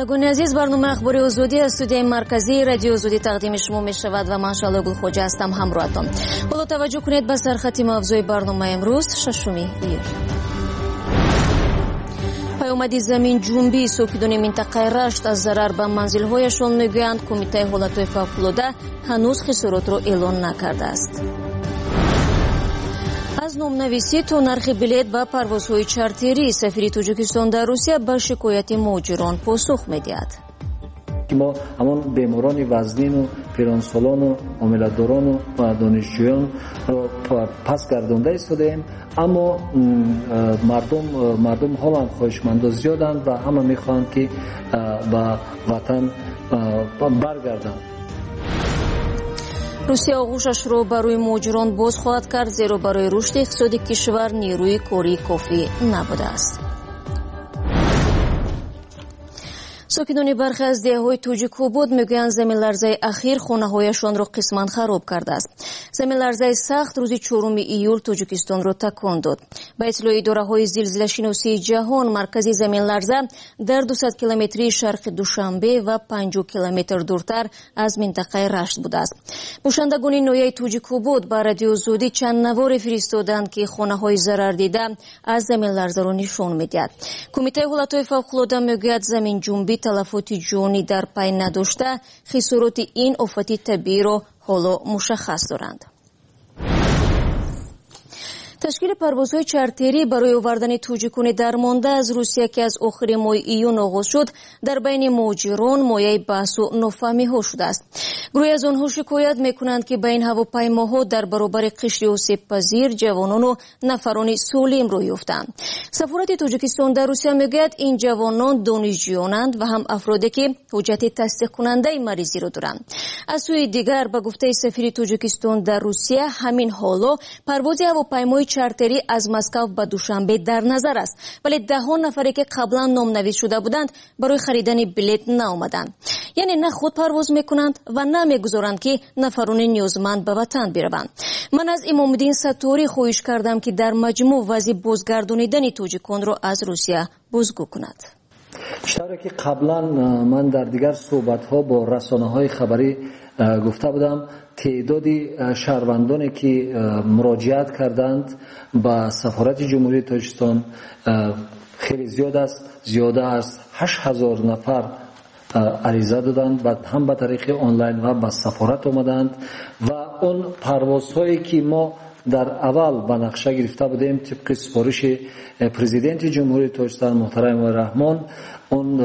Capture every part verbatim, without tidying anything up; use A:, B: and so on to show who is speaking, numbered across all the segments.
A: شنوندگان عزیز، برنامه اخبار آزادی از استودیوی مرکزی رادیو آزادی تقدیم شما می شود و من شعله گلخوجه هستم همراهتان. حالا توجه کنید به سرخط موضوع برنامه امروز ششم ایول. پیامد زمین جنبی ساکنان منطقه رشت از ضرر به منزل‌هایشان میگویند کمیته حالت‌های فوق‌العاده هنوز خسارات را اعلان نکرده است. از نام‌نویسی تا نرخ بلیط و پروازهای چارتری، سفیر تاجیکستان در روسیه به شکایت مهاجران پاسخ می‌دهد.
B: ما همون بیماران وزنین و پیرانسالان و عاملداران و دانشجویان را پس گردانده ایستادیم، اما مردم مردم حالا خواهشمند زیادند و همه میخواهند که به وطن برگردند.
A: روسیه آغوشش را برای مهاجران باز خواهد کرد، زیرا برای رشد اقتصادی کشور نیروی کاری کافی نبوده است. ساکنان برخی از دهه‌های توجیک‌آباد میگویند زمین لرزه اخیر خانه‌هایشان را قسماً خراب کرده است. زمین لرزه سخت روز چهارم ایول توجیکستان را تکان داد. به اطلاع اداره‌های زلزله‌شناسی جهان، مرکز زمین لرزه در دویست کیلومتری شرق دوشنبه و پنجاه کیلومتر دورتر از منطقه رشت بوده است. باشندگان ناحیه توجیک‌آباد به رادیو آزادی چند نوار فرستادند که خانه‌های ضرر دیده از زمین لرزه را نشان می‌دهد. کمیته حالت‌های فوق‌العاده میگوید زمین جنبی تلفات جانی در پی نداشته خسارات این آفت طبیعی را حالا مشخص دارند. تشکیل پروازهای چارتری برای آوردن توجیکان درمانده از روسیه که از آخر ماه ایون آغاز شد در بین مهاجران مایه بحث و نافهمی‌ها شده است. گروهی از آنها شکایت میکنند که بین هواپیماها در برابر قشر آسیب‌پذیر جوانان و نفران سالم روی یافتند. سفارت تاجیکستان در روسیه میگوید این جوانان دانشجویانند و هم افرادی که حجت تصدیق کننده مریضی را دارند. از سوی دیگر به گفته سفیر تاجیکستان در روسیه، همین حالا پرواز هواپیمای چارتری از مسکو به دوشنبه در نظر است، ولی ده ها نفری که قبلا نام‌نویس شده بودند برای خریدن بلیط نآمدند. یعنی نه خود پرواز میکنند و نه میگذارند که نفران نیازمند به وطن بروند. من از امام الدین ستاری خواهش کردم که در مجموع وضع بازگردانیدن توجیکان را از روسیه بازگو کند.
B: چرا که قبلا من در دیگر صحبت‌ها با رسانه‌های خبری گفته بودم، تعدادی شهروندانی که مراجعت کردند به سفارت جمهوری تاجیکستان خیلی زیاد است. زیاده از هشت هزار نفر عریضه دادند و هم به طریق آنلاین و به سفارت آمدند و اون پروازهایی که ما در اول به نقشه گرفته بودیم طبق سفارش پرزیدنت جمهوری تاجیکستان محترم رحمان، اون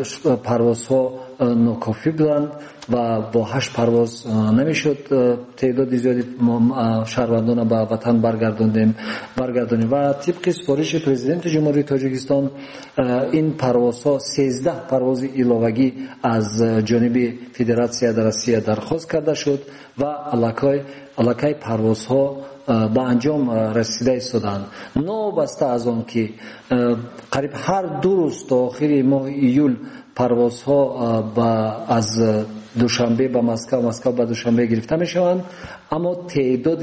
B: پروازها ناکافی بودند و با هشت پرواز نمیشد تعداد زیادی شهروندان به وطن برگرداندیم برگردانیم و طبق سفارش پرزیدنت جمهوری تاجیکستان این پروازها سیزده پرواز علاوگی از جانب فدراسیون روسیه درخواست کرده شد و علاقه علاقه پروازها به انجام رسیده ایستادند. نوبسته از آن که قریب هر دو روز تا آخر ماه ایول پروازها از دوشنبه به مسکو مسکو به دوشنبه گرفته می شوند، اما تعداد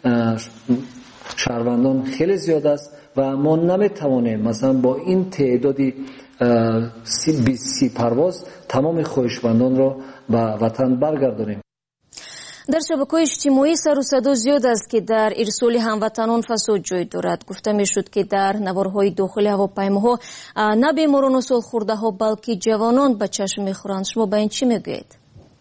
B: شهروندان خیلی زیاد است و ما نمی توانیم مثلا با این تعداد سی پرواز تمام خواهشمندان را به وطن برگردانیم.
A: در شبکه‌های اجتماعی سر و صدا زیاد است که در ارسال هموطنان فساد جای دارد. گفته میشد که در نوارهای داخل هواپیماها نه بیماران و سالخورده‌ها بلکه جوانان به چشم می‌خورند. شما به این چی میگویید؟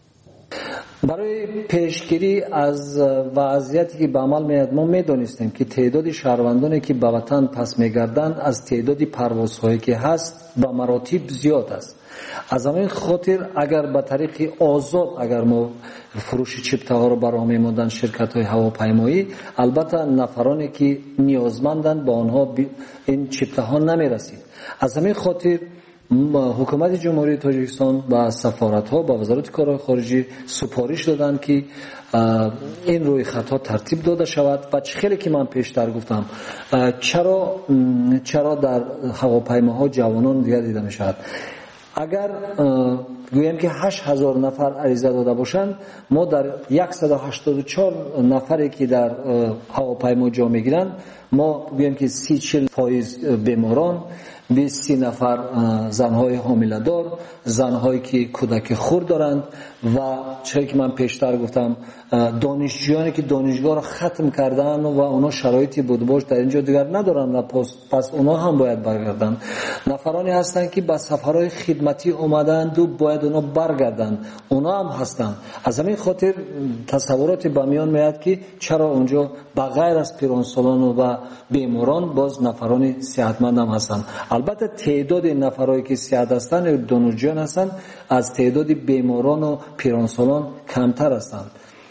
B: برای پیشگیری از وضعیتی که به عمل میاد ما میدانستیم که تعداد شهروندانی که به وطن پس میگردند از تعداد پروازهایی که هست به مراتب زیاد است. از همین خاطر اگر به طریق آزاد اگر ما فروش چپته ها رو برای میموندن شرکت های هواپیمایی، البته نفرانی که نیازمندند با آنها این چپته ها نمی رسید. از همین خاطر حکومت جمهوری تاجیکستان با سفارت ها با وزارت کارهای خارجی سفارش دادند که این روی خطا ترتیب داده شود و خیلی که من پیشتر گفتم چرا چرا در هواپیماها جوانان دیگر دیده می شود. اگر گویم که هشت هزار نفر عریضه داده باشند، ما در صد و هشتاد و چهار نفری که در هواپیما جا میگیرند ما گویم که سی چهل فایز بیماران بیست نفر زنهای حامله دار، زنهایی که کودک خرد دارند و چه که من پیشتر گفتم دانشجویانی که دانشگاه را ختم کردن و اونا شرایطی بود باش در اینجا دیگر ندارن و پس اونا هم باید برگردن. نفرانی هستند که به سفرهای خدمتی اومدند و باید اونا برگردند، اونا هم هستند. از همین خاطر تصوراتی به میان میاد که چرا اونجا بغیر از پیرانسالان و بیماران باز نفرانی صحتمند هم هستند. البته تعداد نفرایی که صحت هستند دانشجویان هستند از تعداد بیماران و پیرانسالان کمتر هستند.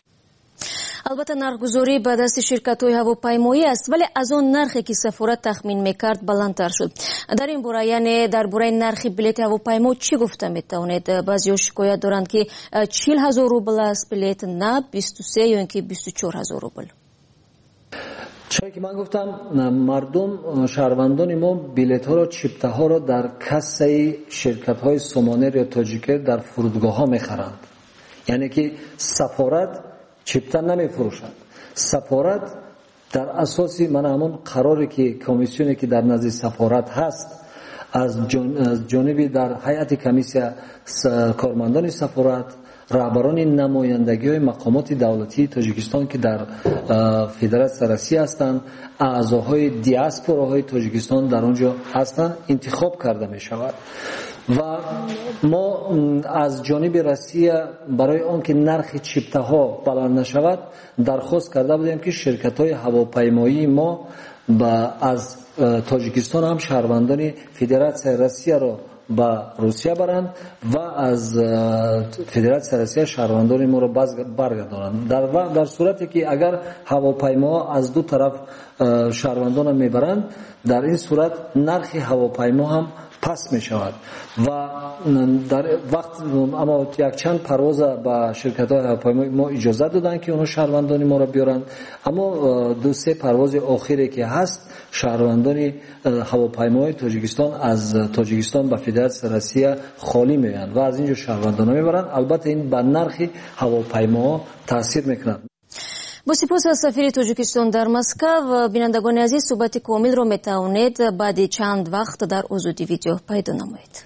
A: البته نرخگذاری به دست شرکت‌های هواپیمایی است، ولی از آن نرخی که سفارت تخمین میکرد بلندتر شد. در این باره یعنی درباره نرخ بلیط هواپیما چی گفته میتوانید؟ بعضی‌ها شکایت دارند که چهل هزار روبل است بلیط، نه بیست و سه یا اینکه بیست و چهار هزار روبل.
B: چرا که من گفتم مردم شهروندان ما بلیط ها را چپته ها را در کاسه شرکت های سومانر یا تاجیکر در فرودگاه ها میخرند. یعنی که سفارت چپته نمی فروشد. سفارت در اساسی من همون قراری که کمیسیونی که در نزد سفارت هست از جانبی در هیئت کمیسیون کارمندان سفارت، رهبران نمایندگی های مقامات دولتی تاجیکستان که در فدراسیون روسیه هستند، اعضاهای دیاسپوراهای تاجیکستان در آنجا هستند، انتخاب کرده می شود و ما از جانب روسیه برای آنکه نرخ چپته ها بلند نشود درخواست کرده بودیم که شرکت های هواپیمایی ما با از تاجیکستان هم شهروندان فدراسیون روسیه را با روسیه برند و از فدراسیون روسیه شهروندان ما را برگردانند. در در صورتی که اگر هواپیما از دو طرف شهروندان میبرند در این صورت نرخ هواپیما هم پس می شود و در وقت اما یک چند پرواز با شرکت های هواپیمایی ما اجازه دادن که اونها شهروندان ما را بیارن، اما دو سه پرواز آخری که هست شهروندان هواپیمای تاجیکستان از تاجیکستان به فدراسیون روسیه خالی میان و از اینجا شهروندان میبرن. البته این به نرخ هواپیما تاثیر میکنه.
A: با سپاس از سفیر تاجیکستان در مسکو. بینندگان عزیز صحبت کامل را میتوانید بعد چند وقت در آزادی ویدیو پیدا نمایید.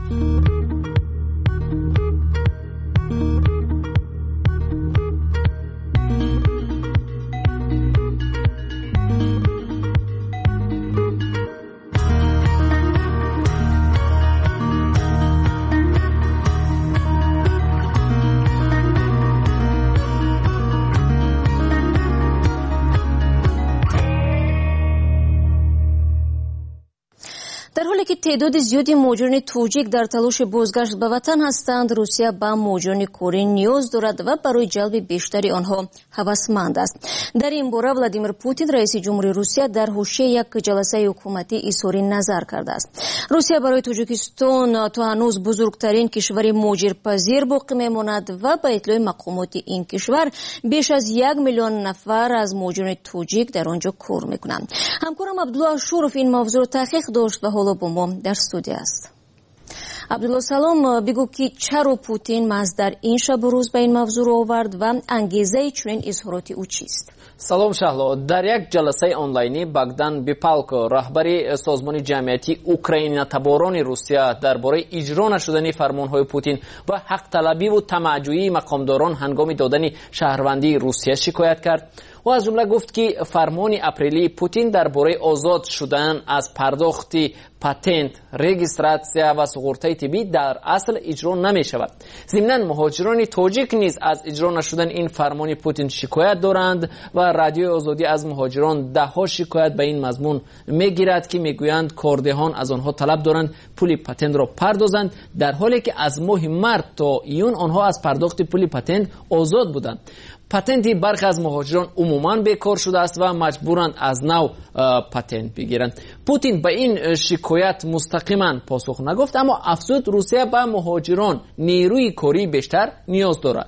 A: در حالی که تعداد زیادی مهاجران توجیک در تلاش بازگشت به وطن هستند، روسیه به مهاجران کره نیاز دارد و برای جلب بیشتری آنها هوسمند است. در این باره ولادیمیر پوتین رئیس جمهوری روسیه در حاشیه یک جلسه حکومتی اظهار نظر کرده است. روسیه برای تاجیکستان تا هنوز بزرگترین کشور مهاجرپذیر باقی میماند و به اطلاع مقامات این کشور بیش از یک میلیون نفر از مهاجران توجیک در آنجا کار میکنند. همکارم عبدالله شورف این موضوع را تحقیق داشت و حالا با ما در استودیو است. عبدالله سلام، بگو که چرا پوتین محض در این شب و روز به این موضوع آورد و انگیزه چنین اظهاراتی او چیست؟
C: سلام شهلا. در یک جلسه آنلاینی باگدان بیپالکو رهبر سازمان جمعیتی اوکراین تباران روسیه درباره اجرا نشدن فرمانهای پوتین و حق طلبی و طمع‌جویی مقامداران هنگام دادن شهروندی روسیه شکایت کرد و از جمله گفت که فرمان اپریلی پوتین درباره آزاد شدن از پرداخت پاتنت، رجیستراسیون و سپورت طبی در اصل اجرا نمی شود. ضمناً مهاجران تاجیک نیز از اجرا نشدن این فرمان پوتین شکایت دارند و رادیو آزادی از مهاجران ده ها شکایت به این مضمون میگیرد که میگویند کاردهان از آنها طلب دارند پول پاتنت را پردازند، در حالی که از ماه مارس تا ایون آنها از پرداخت پول پاتنت آزاد بودند. پاتنتی برخی از مهاجران عموماً بیکار شده است و مجبورند از نو پاتنت بگیرند. پوتین به این شکایت مستقیما پاسخ نگفت، اما افزود روسیه به مهاجران نیروی کاری بیشتر نیاز دارد.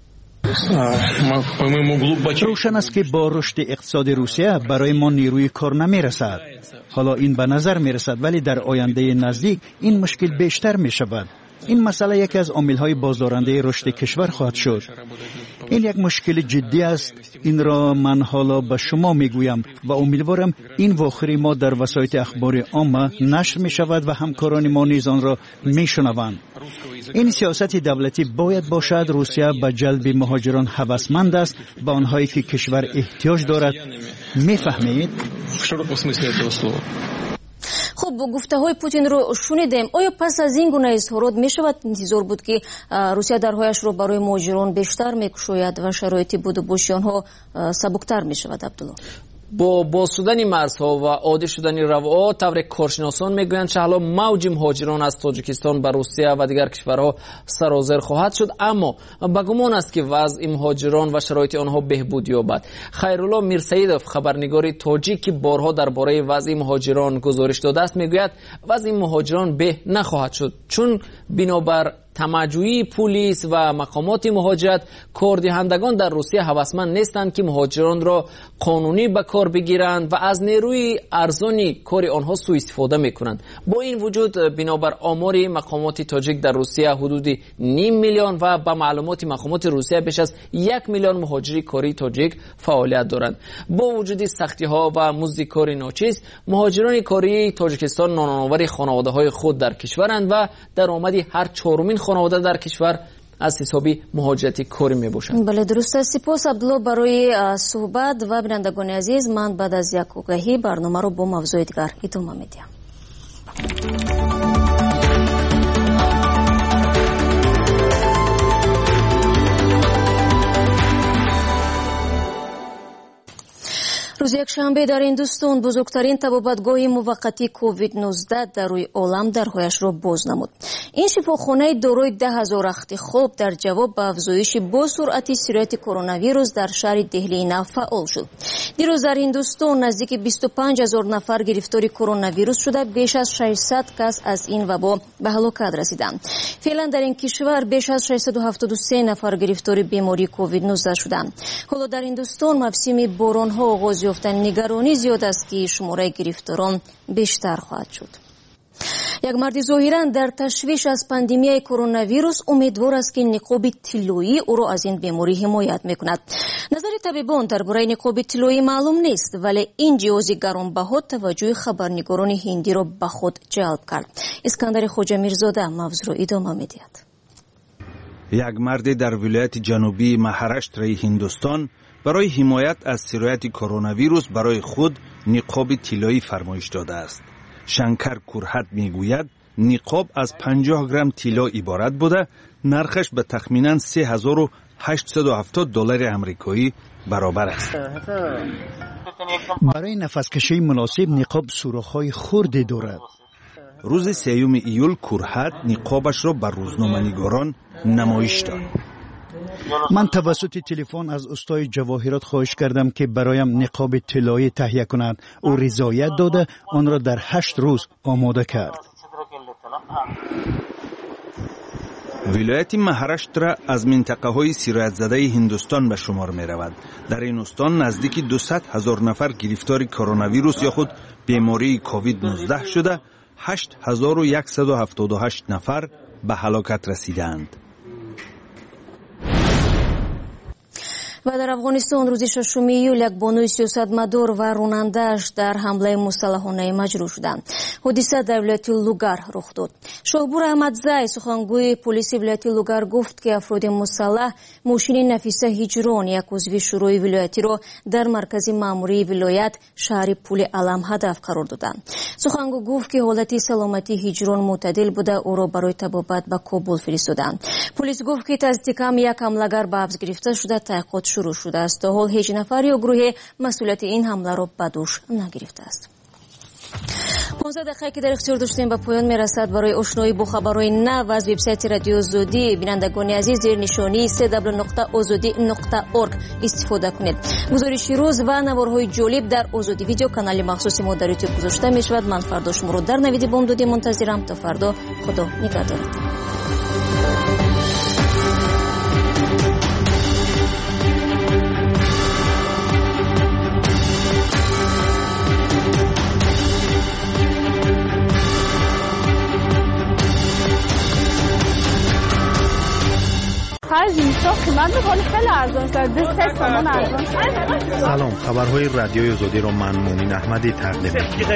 D: روشن است که با رشد اقتصاد روسیه برای ما نیروی کار نمی رسد. حالا این به نظر می رسد ولی در آینده نزدیک این مشکل بیشتر می شود. این مسئله یکی از عامل‌های بازدارنده رشد کشور خواهد شد. این یک مشکل جدی است. این را من حالا به شما میگویم و امیدوارم این واخری ما در وسایل اخبار عامه نشر می شود و همکاران ما نیز آن را می شنوند. این سیاست دولتی باید باشد. روسیه به جلب مهاجران هوسمند است، به آنهایی که کشور احتیاج دارد. میفهمید؟
A: خب گفته های پوتین رو شنیدیم. آیا پس از این گونه اظهارات می شود انتظار بود که روسیه درهایش رو برای مهاجران بیشتر می‌گشاید و شرایط بود و بوشی آنها سبکتر می شود؟ عبدالله،
C: با باز شدن مرزها و عادی شدن روابط، طور کارشناسان میگویند که حالا موج مهاجران از تاجیکستان به روسیه و دیگر کشورها سرازیر خواهد شد، اما به گمان است که وضع مهاجران و شرایط آنها بهبود یابد. خیرالله میرسیدوف، خبرنگار تاجیک که بارها درباره وضع مهاجران گزارش داده است، میگوید وضع مهاجران به نخواهد شد، چون بنابر تماجوی پلیس و مقامات مهاجرت کاردهندگان در روسیه هوسمند نیستند که مهاجران را قانونی به کار بگیرند و از نیروی ارزانی کار آنها سوء استفاده میکنند. با این وجود بنابر آمار مقامات تاجیک در روسیه حدود نیم میلیون و به معلومات مقامات روسیه بیش از یک میلیون مهاجری کاری تاجیک فعالیت دارند. با وجود سختی ها و مزد کار ناچیز، مهاجران کاری تاجیکستان نانآور خانواده های خود در کشورند و درآمدی هر چهارمین خانواده در کشور از حسابی مهاجرتی کاری می باشند.
A: بله درست است. سپاس عبدالله برای صحبت و بینندگان عزیز. من بعد از یک آگاهی برنامه رو با موضوع دیگر ادامه میدیم. روز یکشنبه در هندوستان بزرگترین طبابتگاه موقتی کووید نوزده در روی عالم درهایش را باز نمود. این شفاخانه دارای ده هزار رخت خواب در جواب به افزایش با سرعت سرایت کرونا ویروس در شهر دهلی نو فعال شد. دیروز در هندوستان نزدیک بیست و پنج هزار نفر گرفتار کرونا ویروس شده، بیش از ششصد کس از این وبا به هلاکت رسیدند. فعلا در این کشور بیش از ششصد و هفتاد و سه نفر گرفتار بیماری کووید نوزده شدند. حالا در هندوستان موسم باران‌ها آغاز یافتن نگرانی زیاد است که شماره گرفتاران بیشتر خواهد شد. یک مرد ظاهراً در تشویش از پاندمی کرونا ویروس امیدوار است که نقاب طلایی او را از این بیماری حمایت میکند. نظر طبیبان درباره نقاب طلایی معلوم نیست، ولی این جهاز گرانبها توجه خبرنگاران هندی را به خود جلب کرد. اسکندر خوجا میرزاده موضوع را ادامه میدهد.
E: یک مرد در ولایت جنوبی مهاراشتر هندوستان برای حمایت از سرایت کرونا ویروس برای خود نقاب طلایی فرمایش داده است. شنکر کورهت میگوید نقاب از پنجاه گرم طلا عبارت بوده، نرخش به تخمینا سه هزار و هشتصد و هفتاد دلار آمریکایی برابر است.
D: برای نفسکشی مناسب نقاب سوراخ‌های خرد دارد.
E: روز سیوم ایول کورهت نقابش را بر روزنامه‌نگاران نمایش داد.
D: من توسط تلفن از استاد جواهرات خواهش کردم که برایم نقاب طلایی تهیه کند. او رضایت داده آن را در هشت روز آماده کرد.
E: ولایت مهاراشتر از منطقه های سرایت زده هندوستان به شمار می رود. در این استان نزدیک دویست هزار نفر گرفتار کرونا ویروس یا خود بیماری کووید نوزده شده، هشت هزار و صد و هفتاد و هشت نفر به هلاکت رسیدند.
A: و در افغانستان روز ششم ایول یک بانوی سیاستمدار و راننده‌اش در حمله مسلحانه مجروح شدند. حادثه در ولایت لوگر رخ داد. شاهپور احمدزی سخنگوی پلیس ولایت لوگر گفت که افراد مسلح ماشین نفیسه هجران یک عضو شورای ولایتی را در مرکز ماموری ولایت شهر پول علم هدف قرار دادند. سخنگو گفت که حالت سلامتی هجران معتدل بوده، او را برای طبابت به کابل فرستادند. پلیس گفت که از کم یک حمله‌گر به حبس گرفته شده، تحقیقات شروع شده است. تا حال هیچ نفر یا گروه مسئولیت این حمله را به دوش نگرفته است. پانزده دقیقه که در اختیار داشتیم به پایان میرسد. برای آشنایی با خبرهای نو از وبسایت رادیو آزادی بینندگان عزیز زیر نشانی دبلیو دبلیو دبلیو نقطه آزادی نقطه اورگ استفاده کنید. گزارش روز و نوارهای جالب در آزادی ویدیو کانال مخصوص ما در یوتیوب گذاشته می شود. من فردا شما رو در نوید بامدادی منتظرم. تا فردا، خدا نگهدارت.
F: جینس‌ها قیمت می‌کنه خیلی ارزان شده. سه تومن ارزان.
G: سلام، خبرهای رادیوی آزادی رو من مؤمن احمدی تقدیم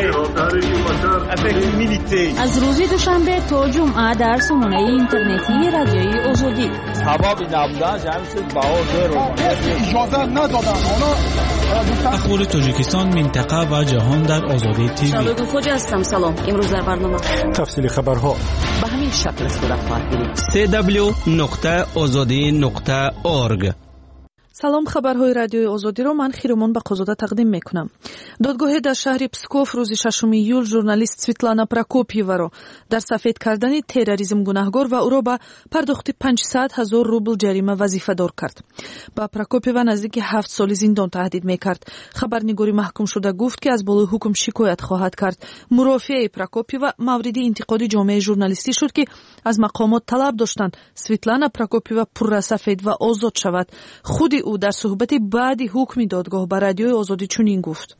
G: می‌کنم.
H: از روز دوشنبه تا جمعه در سامانه اینترنتی رادیوی آزادی.
I: ثوابی نبودن جمعیت باور رو
J: اجازه ندادن.
K: اخبار تاجیکستان، منطقه و جهان در آزادی تیوی.
A: شادو خوجا هستم. سلام. امروز در برنامه
G: تفصیل خبرها
L: به همین شکل صورت خواهد گرفت.
M: سی دبلیو نقطه آزادی نقطه اورگ.
N: سلام، خبرهای رادیوی آزادی رو من خیرمان بقازاده تقدیم میکنم. دادگاه در شهر پسکوف روز ششم ایول ژورنالیست سویتلانا پراکوپیوا را در سفید کردن تروریسم گناهگار و او را به پرداخت پانصد هزار روبل جریمه وظیفه دار کرد. با پراکوپیوا نزدیک هفت سال زندان تهدید میکرد. خبرنگاری محکوم شده گفت که از بالای حکم شکایت خواهد کرد. مرافعه پراکوپیوا مورد انتقاد جامعه ژورنالیستی شد که از مقامات طلب داشتند سویتلانا پراکوپیوا پررا سفید و آزاد شود. خود او در صحبت بعد حکم دادگاه به رادیوی آزادی چنین گفت: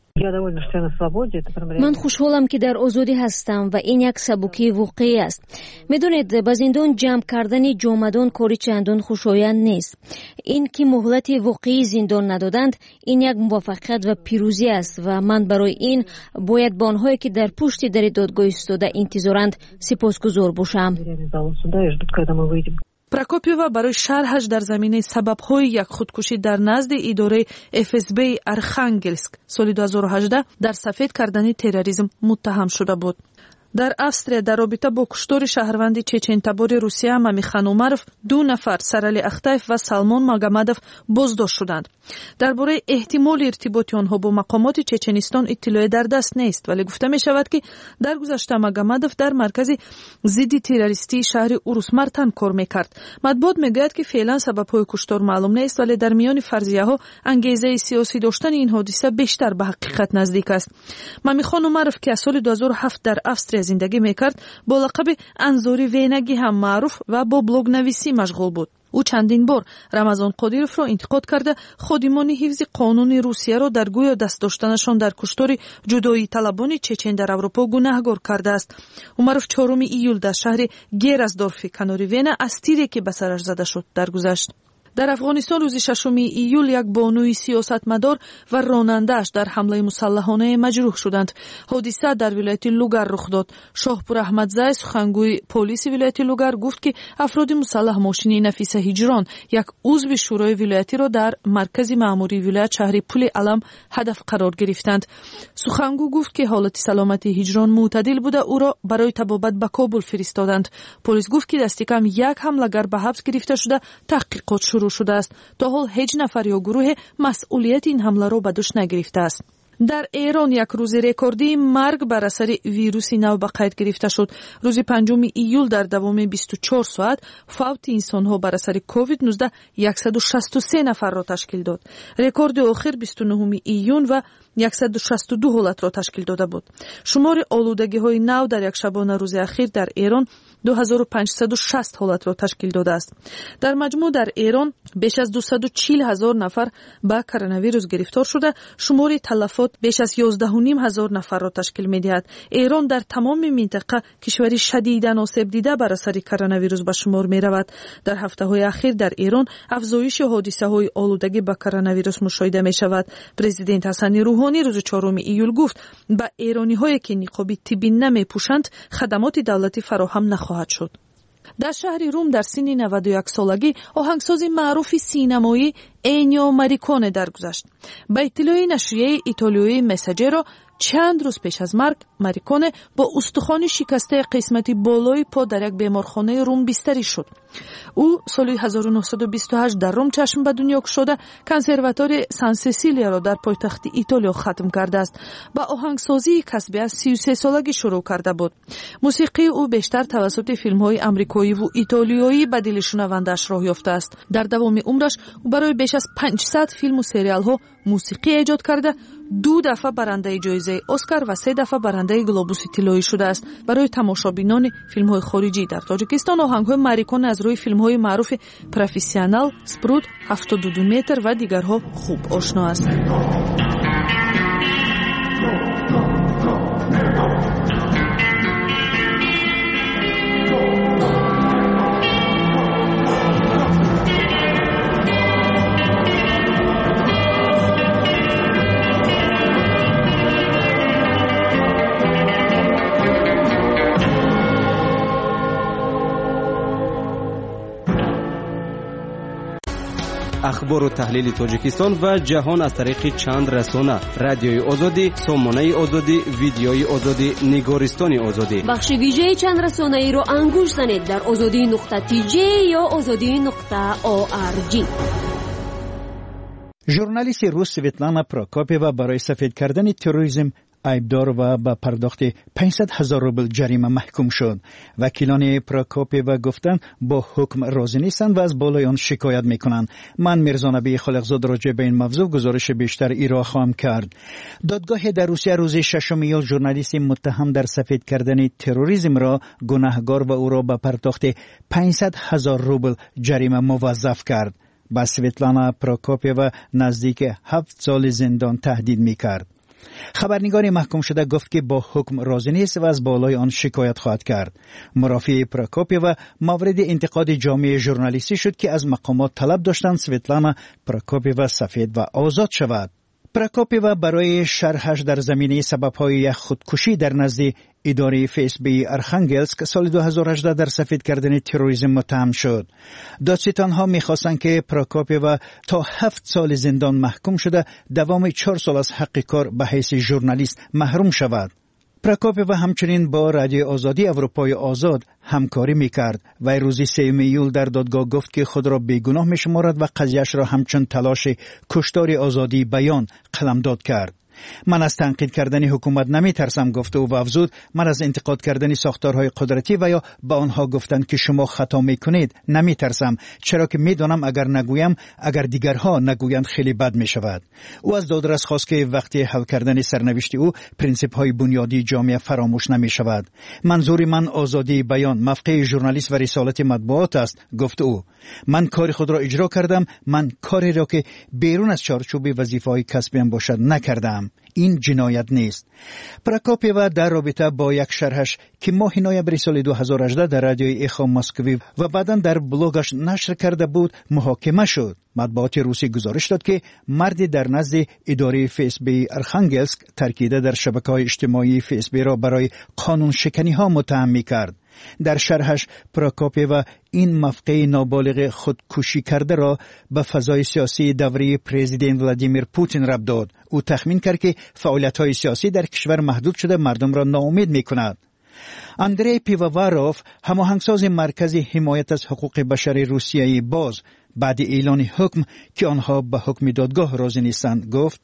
A: من خوشحالم که در آزادی هستم و این یک سبکی واقعی است. میدونید با زندان جمع کردن جامدان کاری چندان خوشایند نیست. این که مهلت واقعی زندان ندادند این یک موفقیت و پیروزی است و من برای این باید با آنهایی که در پشت در دادگاه ایستاده انتظارند سپاسگزار باشم.
N: پراکوپیوا برای شرحش در زمینه سبب‌های یک خودکشی در نزد اداره اف اس بی ارخانگلسک سال دو هزار و هجده در سفید کردن تروریسم متهم شده بود. در австрия در رابطه با کشتار شهروند چچن‌تبار روسیه مامی خانومروف دو نفر سرالی اختایف و سلمان ماگامدوف بازداشت شدند. درباره احتمال ارتباط آنها با مقامات چچنستان اطلاعی در دست نیست، ولی گفته می شود که در گذشته ماگامدوف در مرکز ضد تروریستی شهر اوروسمارتن کار میکرد. مطبوعات میگوید که فعلا سبب‌های کشتار معلوم نیست، ولی در میان فرضیه‌ها انگیزه سیاسی داشتن این حادثه بیشتر به حقیقت نزدیک است. مامی خانومروف که از سال دو هزار و هفت در австрия زندگی میکرد با لقب انزوری وینگی هم معروف و با بلوگ نویسی مشغول بود. او چندین بار رمضان قادیروف را انتقاد کرده خادمان حفظ قانون روسیه را در گویا دست داشتنشان در کشتار جدایی طلبان چچن در اروپا گناهگار کرده است. عمروف چهارم ایول در شهر گیرزدورف کنار وینا از تیری که به سرش زده شد درگذشت. در افغانستان روز ششم ایول یک بانوی سیاستمدار و راننده‌اش در حمله مسلحانه مجروح شدند. حادثه در ولایت لوگر رخ داد. شاهپور احمدزی سخنگوی پلیس ولایت لوگر گفت که افراد مسلح ماشین نفیس هجران یک عضو شورای ولایتی را در مرکز مأموری ولایت شهر پل علم هدف قرار گرفتند. سخنگو گفت که حالت سلامتی هجران معتدل بوده، او را برای طبابت به کابل فرستادند. پلیس گفت که دست کم یک حمله‌گر به حبس گرفته شده، تحقیقات شروع شده است. تا حال هیچ نفر یا گروه مسئولیت این حمله را به دوش نگرفته است. در ایران یک روز رکوردی مرگ بر اثر ویروس نو به قید گرفته شد. روز پنجم ایول در دوام بیست و چهار ساعت فوت انسان‌ها بر اثر کووید نوزده صد و شصت و سه نفر را تشکیل داد. رکورد آخر بیست و نهم ایون و صد و شصت و دو حالت را تشکیل داده بود. شمار آلودگی‌های نو در یک شبانه روز اخیر در ایران دو هزار و پانصد و شصت حالت را تشکیل داده است. در مجموع در ایران بیش از دویست و چهل هزار نفر با کرونا ویروس گرفتار شده، شمار تلفات بیش از یازده و نیم هزار نفر را تشکیل می‌دهد. ایران در تمام منطقه کشوری شدیداً آسیب دیده بر اثر کرونا ویروس به شمار می‌رود. در هفته‌های اخیر در ایران افزایش حادثه‌های آلودگی با کرونا ویروس مشاهده می‌شود. پرزیدنت حسن روحانی روز چهارم ایول گفت به ایرانی‌هایی که نقاب طبی نمی‌پوشند خدمات دولتی فراهم نخواهد شد. در شهر روم در سن نود و یک سالگی آهنگساز معروف سینمایی اینیو ماریکونه درگذشت. به اطلاع نشریه ایتالیایی مساجرو چند روز پیش از مرگ ماریکونه با استخوان شکسته قسمت بالای پا در یک بیمارخانه روم بستری شد. او سال هزار و نهصد و بیست و هشت در روم چشم به دنیا گشوده کنسرواتوار سان سیسیلیا را در پایتخت ایتالیا ختم کرده است. با آهنگسازی کسبی از سی و سه سالگی شروع کرده بود. موسیقی او بیشتر توسط فیلم‌های آمریکایی و ایتالیایی به دل شنونده‌اش راه یافته است. در دوام عمرش او برای بیش از پانصد فیلم و سریال‌ها موسیقی ایجاد کرده، دو دفعه برنده جایزه اسکار و سه دفعه برنده گلوبوس طلایی شده است. برای تماشابینان فیلم‌های خارجی در تاجیکستان آهنگ‌های ماریکونه از روی فیلم‌های معروف پروفسیونال، سپروت، هفتاد و دو متر و دیگرها خوب آشنا است.
M: اخبار و تحلیل تاجیکستان و جهان از طریق چند رسانه: رادیوی آزادی، سامانه آزادی، ویدیوی آزادی، نگارستان آزادی.
O: بخش ویژه چند رسانه ای رو انگوش زنید در آزادی نقطه تی جی یا آزادی نقطه او آر جی.
D: ژورنالیست روس سویتلانا پراکاپیوا برای سفید کردن تروریسم عیبدار و به پرداخت پانصد هزار روبل جریمه محکوم شد. وکیلان پراکاپیوا گفتند با حکم راضی نیستند و از بالای آن شکایت میکنند. من میرزا نبی خالقزاد راجع به این موضوع گزارش بیشتر ایرا خواهم کرد. دادگاه در روسیه روز ششم ایول ژورنالیست متهم در سفید کردن تروریسم را گناهکار و او را به پرداخت پانصد هزار روبل جریمه موظف کرد. با سویتلانا پراکاپیوا نزدیک هفت سال زندان تهدید میکرد. خبرنگار محکوم شده گفت که با حکم راضی نیست و از بالای آن شکایت خواهد کرد. مرافع پراکاپیوا مورد انتقاد جامعه ژورنالیستی شد که از مقامات طلب داشتند سویتلانا پراکاپیوا سفید و آزاد شود. پراکاپیوا برای شرحش در زمینه سبب‌های یک خودکشی در نزد اداره اف اس بی ارخانگلسک سال دو هزار و هجده در سفید کردن تروریسم متهم شد. دادستان‌ها می‌خواستند که پراکاپیوا تا هفت سال زندان محکوم شده دوام چهار سال از حق کار به حیث ژورنالیست محروم شود. پراکاپیوا همچنین با رادیو آزادی اروپای آزاد همکاری میکرد و روز سوم ایول در دادگاه گفت که خود را بیگناه میشمارد و قضیهش را همچون تلاش کشتار آزادی بیان قلمداد کرد. من از تنقید کردن حکومت نمی ترسم گفته و افزود من از انتقاد کردن ساختارهای قدرتی و یا به آنها گفتن که شما خطا می کنید نمی ترسم، چرا که می دانم اگر نگویم اگر دیگرها نگویند خیلی بد می شود. او از دادرس خواست که وقتی حل کردن سرنوشت او پرینسیپ های بنیادی جامعه فراموش نمی شود. منظور من آزادی بیان، موقع ژورنالیست و رسالت مطبوعات است گفت او. من کار خود را اجرا کردم، من کاری را که بیرون از چارچوب وظیفه‌های کسبیم باشد نکردم. این جنایت نیست. پراکاپیوا در رابطه با یک شرحش که ماه نوامبر سال دو هزار و هجده در رادیوی اخو مسکوی و بعداً در بلوگش نشر کرده بود محاکمه شد. مطبوعات روسی گزارش داد که مردی در نزد اداره اف اس بی ارخانگلسک ترکیده در شبکه‌های اجتماعی اف اس بی را برای قانون شکنی ها متهم می‌کرد. در شرحش پراکاپیوا این مفقه نابالغ خودکشی کرده را به فضای سیاسی دوره پرزیدنت ولادیمیر پوتین ربط داد. او تخمین کرد که فعالیت‌های سیاسی در کشور محدود شده مردم را ناامید می‌کند. اندری پیوواروف، هماهنگساز مرکز حمایت از حقوق بشر روسیه باز، بعد اعلان حکم که آنها به حکم دادگاه راضی نیستند گفت: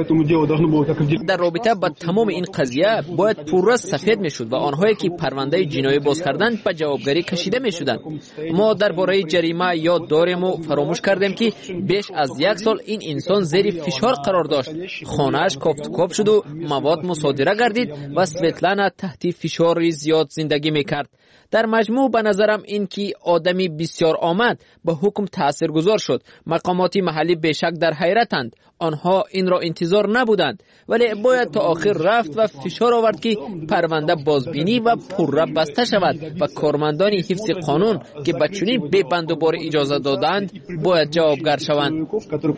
C: در رابطه با تمام این قضیه باید پررس سفید میشد و آنهایی که پرونده جنایی باز کردند به جوابگری کشیده میشدند. ما درباره جریمه یاد داریم و فراموش کردیم که بیش از یک سال این انسان زیر فشار قرار داشت. خانه‌اش کافت کاپ شد و مواد مصادره گردید و سویتلانا تحت فشار زیاد زندگی میکرد. در مجموع به نظرم این که آدمی بسیار آمد به حکم تاثیرگذار شد. مقامات محلی بیشک در حیرتند. آنها این را انتظار نبودند، ولی باید تا آخر رفت و فشار آورد که پرونده بازبینی و پرره بسته شود و کارمندان حفظ قانون که به چنین بند و بار اجازه دادند باید جوابگر شوند.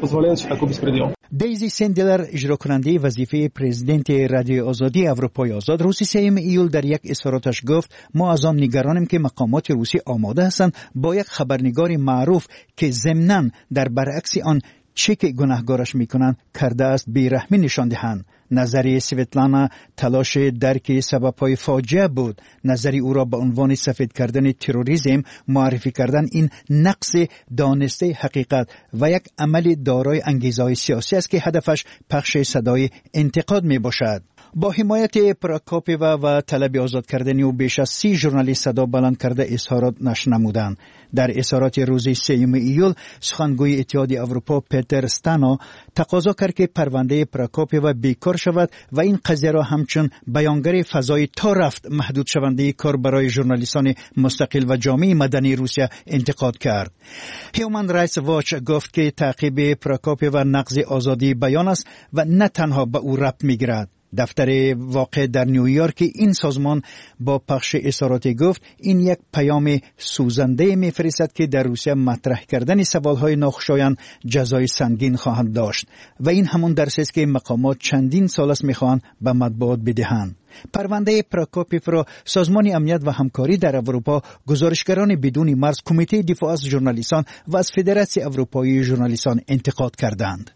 D: دیزی سندلر، اجرا کننده وظیفه پرزیدنت رادیو آزادی اروپای آزاد، روز سوم ایول در یک اظهاراتش گفت: ما از آن نگرانیم که مقامات روسی آماده هستند با یک خبرنگار معروف که ضمناً در برعکس آن چه که گناهکارش میکنند کرده است بیرحمی نشان دهند. نظری سویتلانا تلاش درک سبب‌های فاجعه بود. نظری او را به عنوان سفید کردن تروریسم معرفی کردن این نقص دانسته حقیقت و یک عمل دارای انگیزه‌های سیاسی است که هدفش پخش صدای انتقاد می باشد. با حمایت پراکاپیوا و طلب آزاد کردن او بیش از سی ژورنالیست صدا بلند کرده اظهارات نشر نمودند. در اظهارات روز سوم ایول سخنگوی اتحاد اروپا پتر استانو تقاضا کرد که پرونده پراکاپیوا بیکار شود و این قضیه را همچون بیانگر فضای تا رفت محدود شونده کار برای ژورنالیستان مستقل و جامعه مدنی روسیه انتقاد کرد. هیومن رایتس واچ گفت که تعقیب پراکاپیوا نقض آزادی بیان است و نه تنها به او ربط می‌گیرد. دفتر واقع در نیویورک این سازمان با پخش اظهاراتی گفت این یک پیام سوزنده می‌فرستد که در روسیه مطرح کردن سوالهای ناخوشایند جزای سنگین خواهد داشت و این همون درسی است که مقامات چندین سال است می‌خواهند به مطبوعات بدهند. پرونده پراکوپیف را سازمان امنیت و همکاری در اروپا، گزارشگران بدون مرز، کمیته دفاع از ژورنالیستان و از فدراسیون اروپایی ژورنالیستان انتقاد کردند.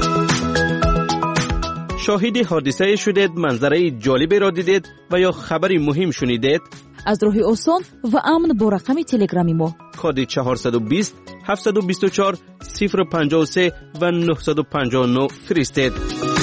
M: شاهد حادثه شدید، منظره جالبی را دیدید و یا خبری مهم شنیدید؟
H: از راه آسان و امن با رقم تلگرامی ما
M: کد چهارصد و بیست هفتصد و بیست و چهار صفر پنجاه و سه و نهصد و پنجاه و نه فرستید.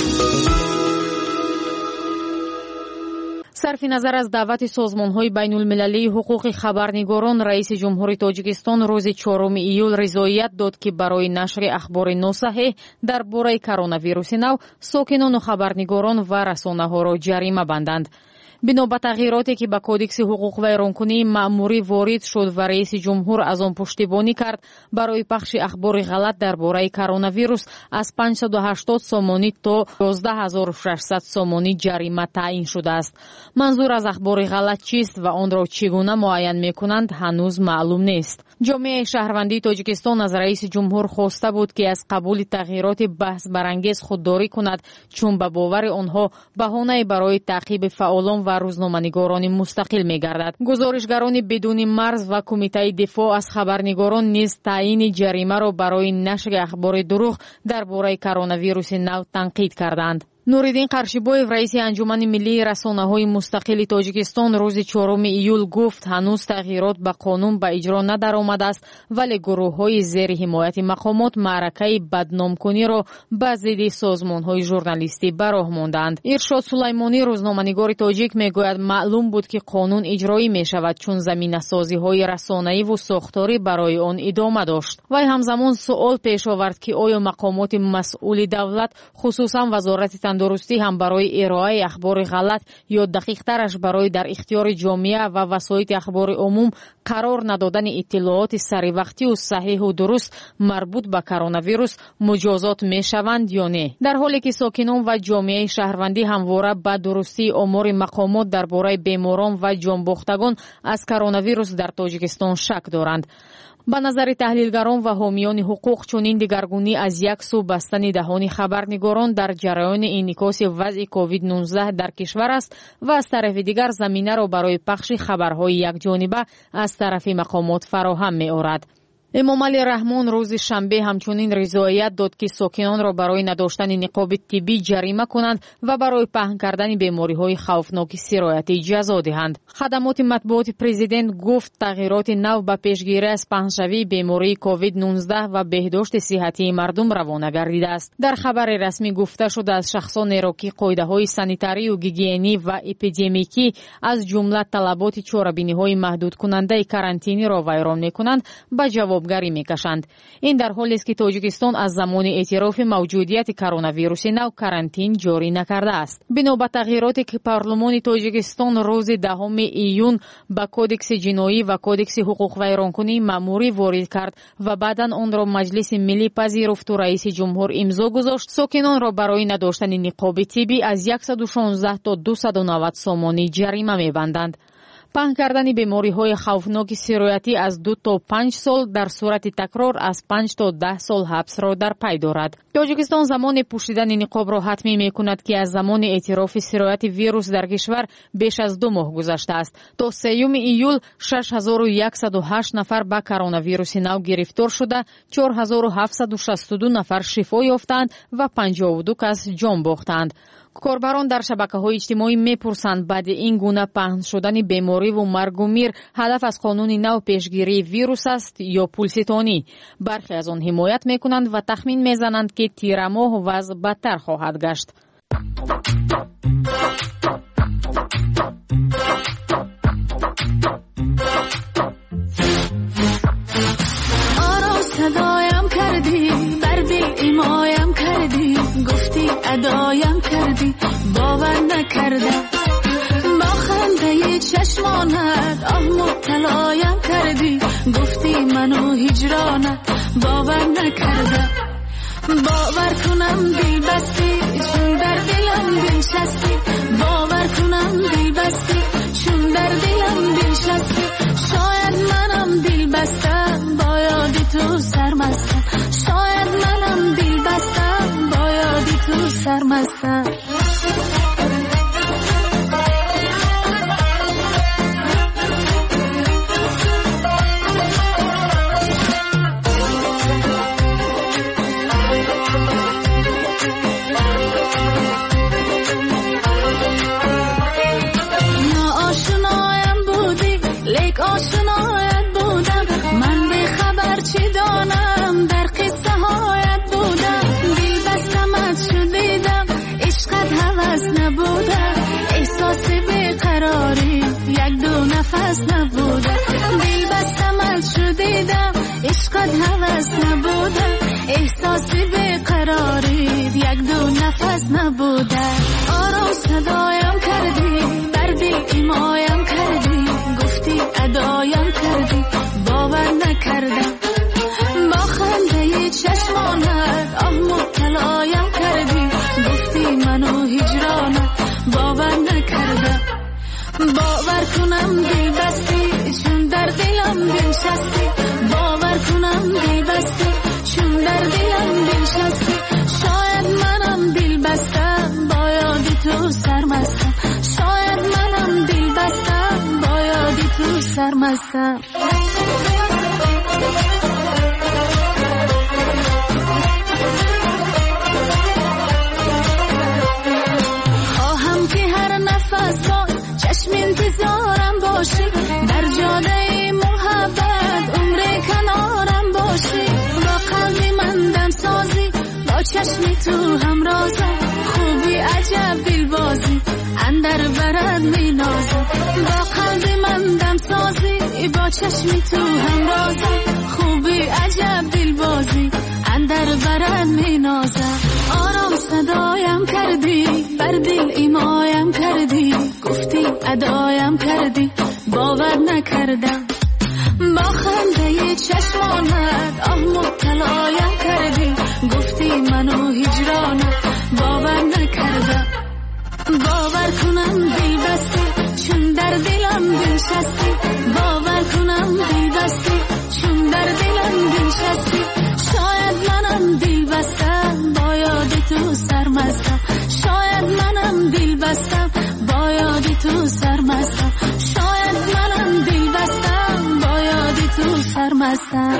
P: صرف نظر از دعوت سازمان‌های بین‌المللی حقوق خبرنگاران، رئیس جمهوری تاجیکستان روز چهارم ایول رضایت داد که برای نشر اخبار ناصحیح درباره کرونا ویروس نو ساکنان و خبرنگاران و رسانه‌ها را جریمه بندند. بنا به تغییراتی که به کودکس حقوق ویرانکنی مأموری وارد شد و رئیس جمهور از آن پشتیبانی کرد، برای پخش اخبار غلط درباره کرونا ویروس از پانصد و هشتاد سومانی تا یازده هزار و ششصد سومانی جریمه تعیین شده است. منظور از اخبار غلط چیست و آن را چگونه معین می‌کنند هنوز معلوم نیست. جامعه شهروندی تاجیکستان از رئیس جمهور خواسته بود که از قبول تغییرات بحث برانگیز خودداری کند، چون به باور آنها بهانه برای تعقیب فعالان و روزنامه‌نگاران مستقل می‌گردد. گزارشگران بدون مرز و کمیته دفاع از خبرنگاران نیز تعیین جریمه را برای نشر اخبار دروغ درباره کرونا ویروس نو تنقید کردند. نوریدین قرشیبویف رئیس انجمن ملی رسانه‌های مستقل تاجیکستان روز چهارم ایول گفت هنوز تغییرات به قانون به اجرا ندرآمده است، ولی گروه‌های زیر حمایت مقامات معرکه بدنامکنی را به ضد سازمان‌های ژورنالیستی به راه ماندند. ارشاد سلیمانی روزنامه‌نگار تاجیک میگوید معلوم بود که قانون اجرایی می‌شود چون زمینه‌سازی‌های رسانه‌ای و ساختاری برای آن ادامه داشت. وی همزمان سوال پیش آورد که آیا مقامات مسئول دولت خصوصاً وزارت تندرستی هم برای ارائه اخبار غلط یا دقیق ترش برای در اختیار جامعه و وسایط اخبار عموم قرار ندادن اطلاعات سری وقتی و صحیح و درست مربوط به کرونا ویروس مجازات می شوند یا نه، در حالی که ساکنان و جامعه شهروندی همواره به درستی آمار مقامات درباره بیماران و جانباختگان از کرونا ویروس در تاجیکستان شک دارند. به نظر تحلیلگران و حامیان حقوق چنین دگرگونی از یک سو بستن دهان خبرنگاران در جریان انعکاس وضع کووید نوزده در کشور است و از طرف دیگر زمینه را برای پخش خبرهای یکجانبه از طرف مقامات فراهم می‌آورد. امام علی رحمان روز شنبه همچنین رضایت داد که ساکنان را برای نداشتن نقاب طبی جریمه کنند و برای پهن کردن بیماری‌های خوفناک سرایتی جزا دهند. خدمات مطبوعات پرزیدنت گفت تغییرات نو به پیشگیری از پهنشوی بیماری کووید نوزده و بهداشت صحتی مردم روانه گردیده است. در خبر رسمی گفته شده از شخصان را که قاعده‌های سانیتاری و گیگیینی و اپیدمیکی از جمله طلبات چاره‌بینی‌های محدود کننده کرانتینی را ویران می‌کنند به جواب گری میکشند. این در حالی است که تاجیکستان از زمان اعتراف موجودیت کرونا ویروس نو کرانتین جاری نکرده است. بنا به تغییراتی که پارلمان تاجیکستان روز دهم ایون به کودکس جنایی و کودکس حقوق ویرانکنی مأموری وارد کرد و بعداً آن را مجلس ملی پذیرفت و رئیس جمهور امضا گذاشت، ساکنان را برای نداشتن نقاب طبی از صد و شانزده تا دویست و نود سومانی جریمه می‌بندند. پهن کردن بیماری‌های خوفناک سرایتی از دو تا پنج سال در صورت تکرار از پنج تا ده سال حبس را در پی دارد. تاجیکستان زمان پوشیدن نقاب را حتمی می‌کند که از زمان اعتراف سرایت ویروس در کشور بیش از دو ماه گذشته است. تا سوم ایول شش هزار و صد و هشت نفر به کرونا ویروس نو گرفتار شده، چهار هزار و هفتصد و شصت و دو نفر شفا یافتند و پنجاه و دو کس جان باختند. کاربران در شبکه‌های اجتماعی می‌پرسند بعد این گونه پهن شدن بیماری و مرگ و میر هدف از قانون نو پیشگیری ویروس است یا پولستانی. برخی از آن حمایت می‌کنند و تخمین می‌زنند که تیر ماه وضع بدتر خواهد گشت.
Q: صدایم کردی دردی ایمایم کردی گفتی ادایم کردی باور نکردم با خنده چشمانت آه مبتلایم کردی گفتی منو هجرانت باور نکردم باور کنم دل بستی چون در دلم بنشستی باور کنم دل بستی چون در دلم بنشستی شاید منم دل بستم با یاد تو سرمستم شاید منم دل بستم با یاد تو سرمستم نفس نبوده دل بستم از شو دیدم عشقت هوس نبوده احساس بیقراری یک دو نفس نبوده آرام صدایم کردی بر دل ایمایم کردی گفتی ادایم کردی باور نکردم با خنده چشمانت آه مبتلایم کردی گفتی منو هجرانت باور نکردم باور کنم دل بستی چون در دلم بنشستی باور کنم دل بستی چون در دلم بنشستی شاید منم دل بستم با یاد تو سرمستم شاید منم دل بستم با یاد تو سرمستم خواهم که هر نفس با چشم انتظارم باشی در جاده محبت عمر کنارم باشی با قلب من دم سازی با چشم تو همرازم خوبی عجب دلبازی اندر برد می نازم با قلب من دم سازی با چشم تو همرازم خوبی عجب دلبازی اندر برد می نازم آرام صدایم کردی بر دل ایمایم کردی گفتی ادایم کردی باور نکردم با خنده چشمانت آه مبتلایم کردی گفتی منو هجرانت باور نکردم باور کنم دل بستی چون در دلم بنشستی باور کنم دل بستی چون در دلم بنشستی شاید منم دل بستم با یاد تو سرمستم شاید منم دل بستم با یاد تو سرمستم شاید منم دل بستم با یاد تو سرمستم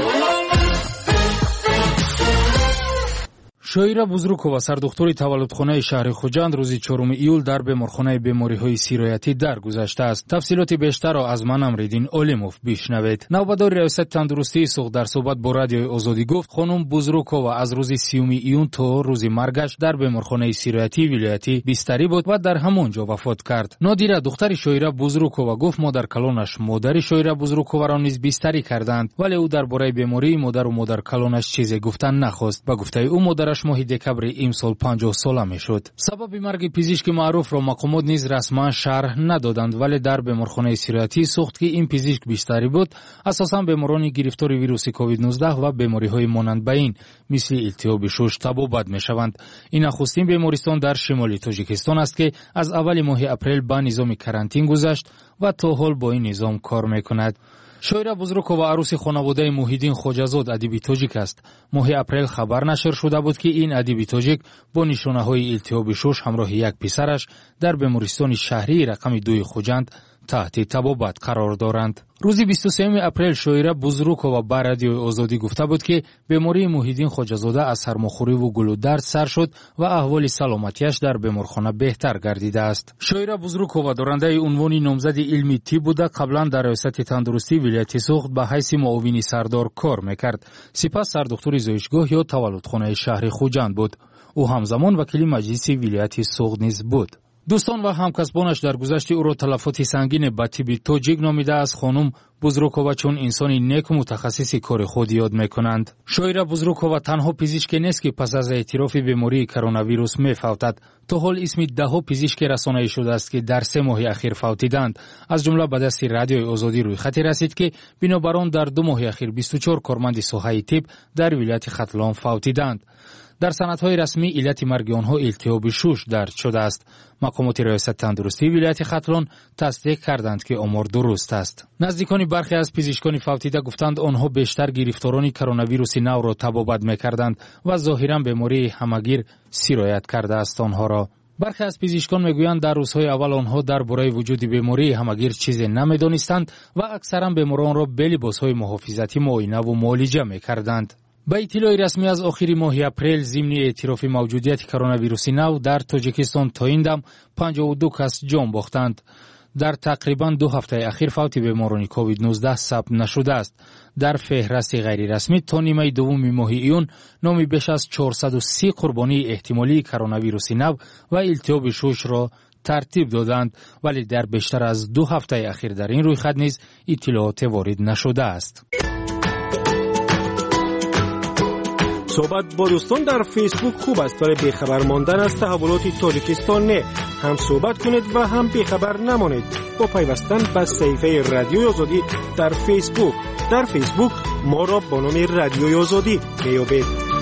R: شویرا بزرگووا сардухтори таваллудхонаи шаҳри Хуҷанд рӯзи чоруми июл дар беморхонаи бемориҳои сироятӣ даргузаштааст. тафсилоти бештарро аз ман Амриддин Олимов бишнавед. навбадори риёсати тандурустии сух дар суҳбат бо радиои Озодӣ гуфт хонум Бузрукова аз рӯзи сиюми июн то рӯзи маргаш дар беморхонаи сироятии вилоятӣ бистарӣ буд ва дар ҳамон ҷо вафот кард. нодира духтари Шоира Бузрукова гуфт модаркалонаш модари Шоира Бузруковаро низ бистарӣ карданд, вале ӯ дар бораи бемории модару модаркалонаш чизе гуфтан нахост. ба гуфтаи ӯ модараш моҳи декабри имсол панҷоҳ сола мешуд. сабаби марги пизишки маъруфро мақомот низ расман шарҳ надоданд, вале дар беморхонаи сироятӣ сӯхт ки ин пизишк бистарӣ буд асосан беморони гирифтори вируси ковид нуздаҳ ва бемориҳои монанд ба ин мисли илтиҳоби шуш табобат мешаванд. ин нахустин бемористон дар шимоли Тоҷикистон аст ки аз аввали моҳи апрел ба низоми карантин гузашт ва то ҳол бо ин низом кор мекунад. Шоира Бузрукова аруси хонаводаи Муҳиддин Хоҷазод адиби тоҷик аст. моҳи апрел хабар нашр шуда буд ки ин адиби тоҷик бо нишонаҳои илтиҳоби шуш ҳамроҳи як писараш дар бемористони шаҳрии рақами дуи Хуҷанд таҳти табобат қарор доранд. рӯзи бисту сеюми апрел Шоира Бузрукова ба радиои Озодӣ гуфта буд ки бемории Муҳиддин Хоҷазода аз сармохӯриву гулудард сар шуд ва аҳволи саломатиаш дар беморхона беҳтар гардидааст. Шоира Бузрукова дорандаи унвони номзади илми тиб буда қаблан дар риёсати тандурустии вилояти Суғд ба ҳайси муовини сардор кор мекард. сипас сардухтури зоишгоҳ ё таваллудхонаи шаҳри Хуҷанд буд. ӯ ҳамзамон вакили маҷлиси вилояти Суғд низ буд. дӯстон ва ҳамкасбонаш дар гузашти ӯро талаффути сангине ба тиби тоҷик номида аз хонум Бузрукова чун инсони неку мутахассиси кори худ ёд мекунанд. Шоира Бузрукова танҳо пизишке нест ки пас аз эътирофи бемории коронавирус мефавтад. то ҳол исми даҳҳо пизишке расонаӣ шудааст ки дар се моҳи ахир фавтиданд. аз ҷумла ба дасти радиои Озодӣ рӯйхате расид ки бинобар он дар ду моҳи ахир бисту чор корманди соҳаи тиб дар вилояти Хатлон фавтиданд. در سندهای رسمی علت مرگ آنها التهاب شوش درد شده است. مقامات ریاست تندرستی ولایت ختلان تصدیق کردند که آمار درست است. نزدیکان برخی از پزشکان فوتیده گفتند آنها بیشتر گرفتاران کرونا ویروس نو را طبابت می‌کردند و ظاهراً بیماری همگیر سیرایت کرده است آنها را. برخی از پزشکان میگویند در روزهای اول آنها درباره وجود بیماری همگیر چیزی نمی‌دانستند و اکثرا بیماران را به لباس‌های محافظتی معاینه و معالجه می‌کردند. با اطلاع رسمی از آخر ماه اپریل ضمن اعتراف موجودیت کرونا ویروس نو در تاجیکستان تا این دم پنجاه و دو کس جان باختند. در تقریبا دو هفته اخیر فوت بیماران کووید نوزده ثبت نشده است. در فهرست غیر رسمی تا نیمه دوم ماه ایون نام بیش از چهارصد و سی قربانی احتمالی کرونا ویروس نو و التهاب شوش را ترتیب دادند، ولی در بیشتر از دو هفته اخیر در این رویخد نیز اطلاعات وارد نشده است.
S: صحبت با دوستان در فیسبوک خوب است، ولی بیخبر ماندن از تحولات تاجیکستان نه. هم صحبت کنید و هم بیخبر نمانید با پیوستن به صفحه رادیوی آزادی در فیسبوک. در فیسبوک ما را با نام رادیوی آزادی میابید.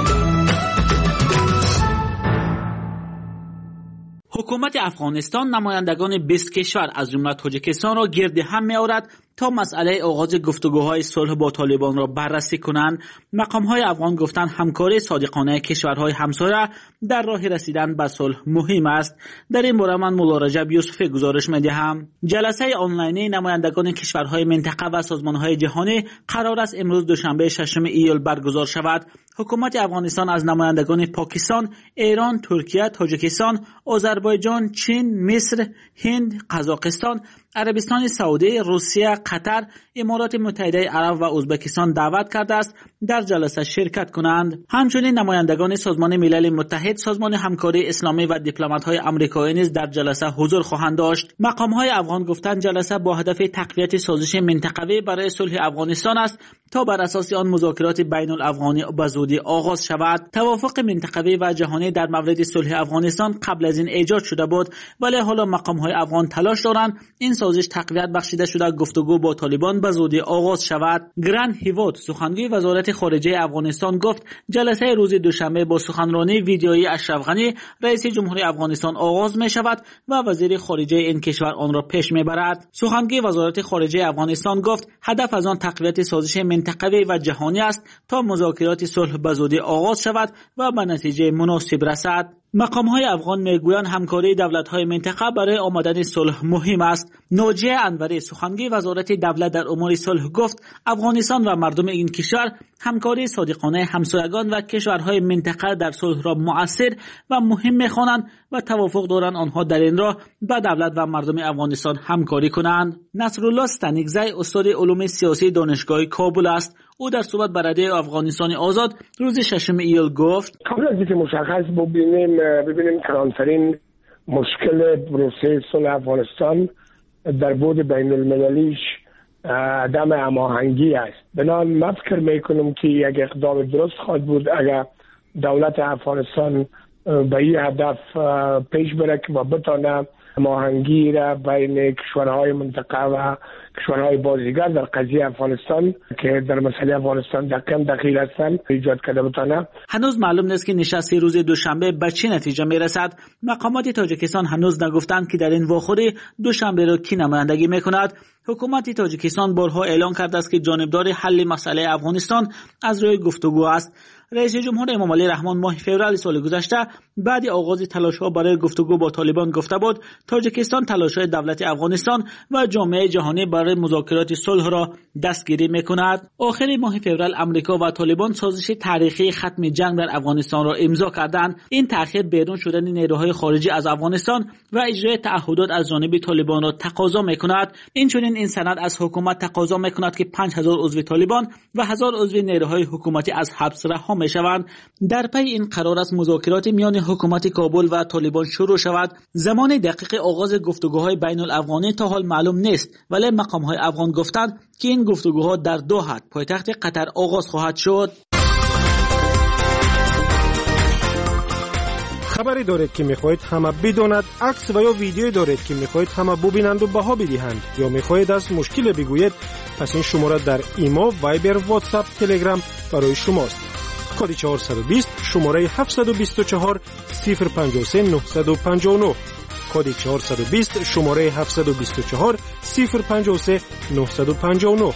T: حکومت افغانستان نمایندگان بیست کشور از جمله تاجیکستان را گرد هم می‌آورد تا مسئله آغاز گفتگوهای صلح با طالبان را بررسی کنند. مقام‌های افغان گفتند همکاری صادقانه کشورهای همسایه در راه رسیدن به صلح مهم است. در این باره من مولا رجب یوسفی گزارش می‌دهم. جلسه آنلاینی نمایندگان کشورهای منطقه و سازمان‌های جهانی قرار است امروز دوشنبه ششم ایول برگزار شود. حکومت افغانستان از نمایندگان پاکستان، ایران، ترکیه، تاجیکستان، آذربایجان، چین، مصر، هند، قزاقستان، عربستان سعودی، روسیه، قطر، امارات متحده عرب و ازبکستان دعوت کرده است در جلسه شرکت کنند. همچنین نمایندگان سازمان ملل متحد، سازمان همکاری اسلامی و دیپلمات‌های آمریکایی نیز در جلسه حضور خواهند داشت. مقام‌های افغان گفتند جلسه با هدف تقویت سازش منطقوی برای صلح افغانستان است تا بر اساس آن مذاکرات بین الافغانی به زودی آغاز شود. توافق منطقوی و جهانی در مورد صلح افغانستان قبل از این ایجاد شده بود، ولی حالا مقام‌های افغان تلاش دارند این سازش تقویت بخشیده شده گفتگو با طالبان به زودی آغاز شود. گران هیوت سخنگوی وزارت خارجه افغانستان گفت جلسه روز دوشنبه با سخنرانی ویدیویی اشرف غنی رئیس جمهوری افغانستان آغاز می شود و وزیر خارجه این کشور آن را پیش می برد. سخنگوی وزارت خارجه افغانستان گفت هدف از آن تقویت سازش منطقوی و جهانی است تا مذاکرات صلح به زودی آغاز شود و به نتیجه مناسب رسد. مقام‌های افغان میگویند همکاری دولت‌های منطقه برای آمدن صلح مهم است. ناجیه انوری سخنگوی وزارت دولت در امور صلح گفت افغانستان و مردم این کشور همکاری صادقانه همسایگان و کشورهای منطقه در صلح را مؤثر و مهم می‌خوانند و توافق دارند آنها در این راه با دولت و مردم افغانستان همکاری کنند. نصرالله استانیکزی استاد علوم سیاسی دانشگاه کابل است. او در صحبت با رادیو افغانستان آزاد روز ششم ایول گفت
U: قبل از اینکه مشخص ببینیم ببینیم کلانترین مشکل پروسه صلح افغانستان در بود بین المللیش عدم هماهنگی است. بنابراین من فکر میکنم که یک اقدام درست خواهد بود اگر دولت افغانستان به این هدف پیش بره و بتانه هماهنگی را بین کشورهای منطقه و کشورهای بازیگر در قضیه افغانستان که در مسئله افغانستان دقیقاً دخیل هستند ایجاد کرده بتانه.
T: هنوز معلوم نیست که نشست روز دوشنبه به چه نتیجه میرسد. مقامات تاجیکستان هنوز نگفتند که در این واخوری دوشنبه را کی نمایندگی میکند. حکومت تاجیکستان بارها اعلام کرده است که جانبدار حل مسئله افغانستان از روی گفتگو است. رئیس جمهور امام علی رحمان ماه فوریه سال گذشته بعد آغاز تلاش‌ها برای گفتگو با طالبان گفته بود تاجیکستان تلاش‌های دولت افغانستان و جامعه جهانی برای مذاکرات صلح را دستگیری می‌کند. آخر ماه فوریه آمریکا و طالبان سازش تاریخی ختم جنگ در افغانستان را امضا کردند. این تأخیر بیرون شدن نیروهای خارجی از افغانستان و اجرای تعهدات از جانب طالبان را تقاضا می‌کند. اینچنین این سند از حکومت تقاضا می‌کند که پنج هزار عضو طالبان و هزار عضو نیروهای حکومتی از حبس رها می‌شوند. در پی این قرار است مذاکرات میان حکومت کابل و طالبان شروع شود. زمان دقیق آغاز گفتگوهای بین الافغانی تا حال معلوم نیست، ولی مقام‌های افغان گفتند که این گفتگوها در دوحه پایتخت قطر آغاز خواهد شد.
S: خبری دارید که میخواهید همه بداند، عکس و یا ویدیویی دارید که میخواهید همه ببینند و بها بدهند، یا میخواهید از مشکل بگویید، پس این شماره در ایما، وایبر، واتساپ، تلگرام برای شماست. کد چهارصد و بیست شماره هفتصد و بیست و چهار صفر پنجاه و سه نهصد و پنجاه و نه کد چهارصد و بیست شماره هفتصد و بیست و چهار صفر پنجاه و سه نهصد و پنجاه و نه.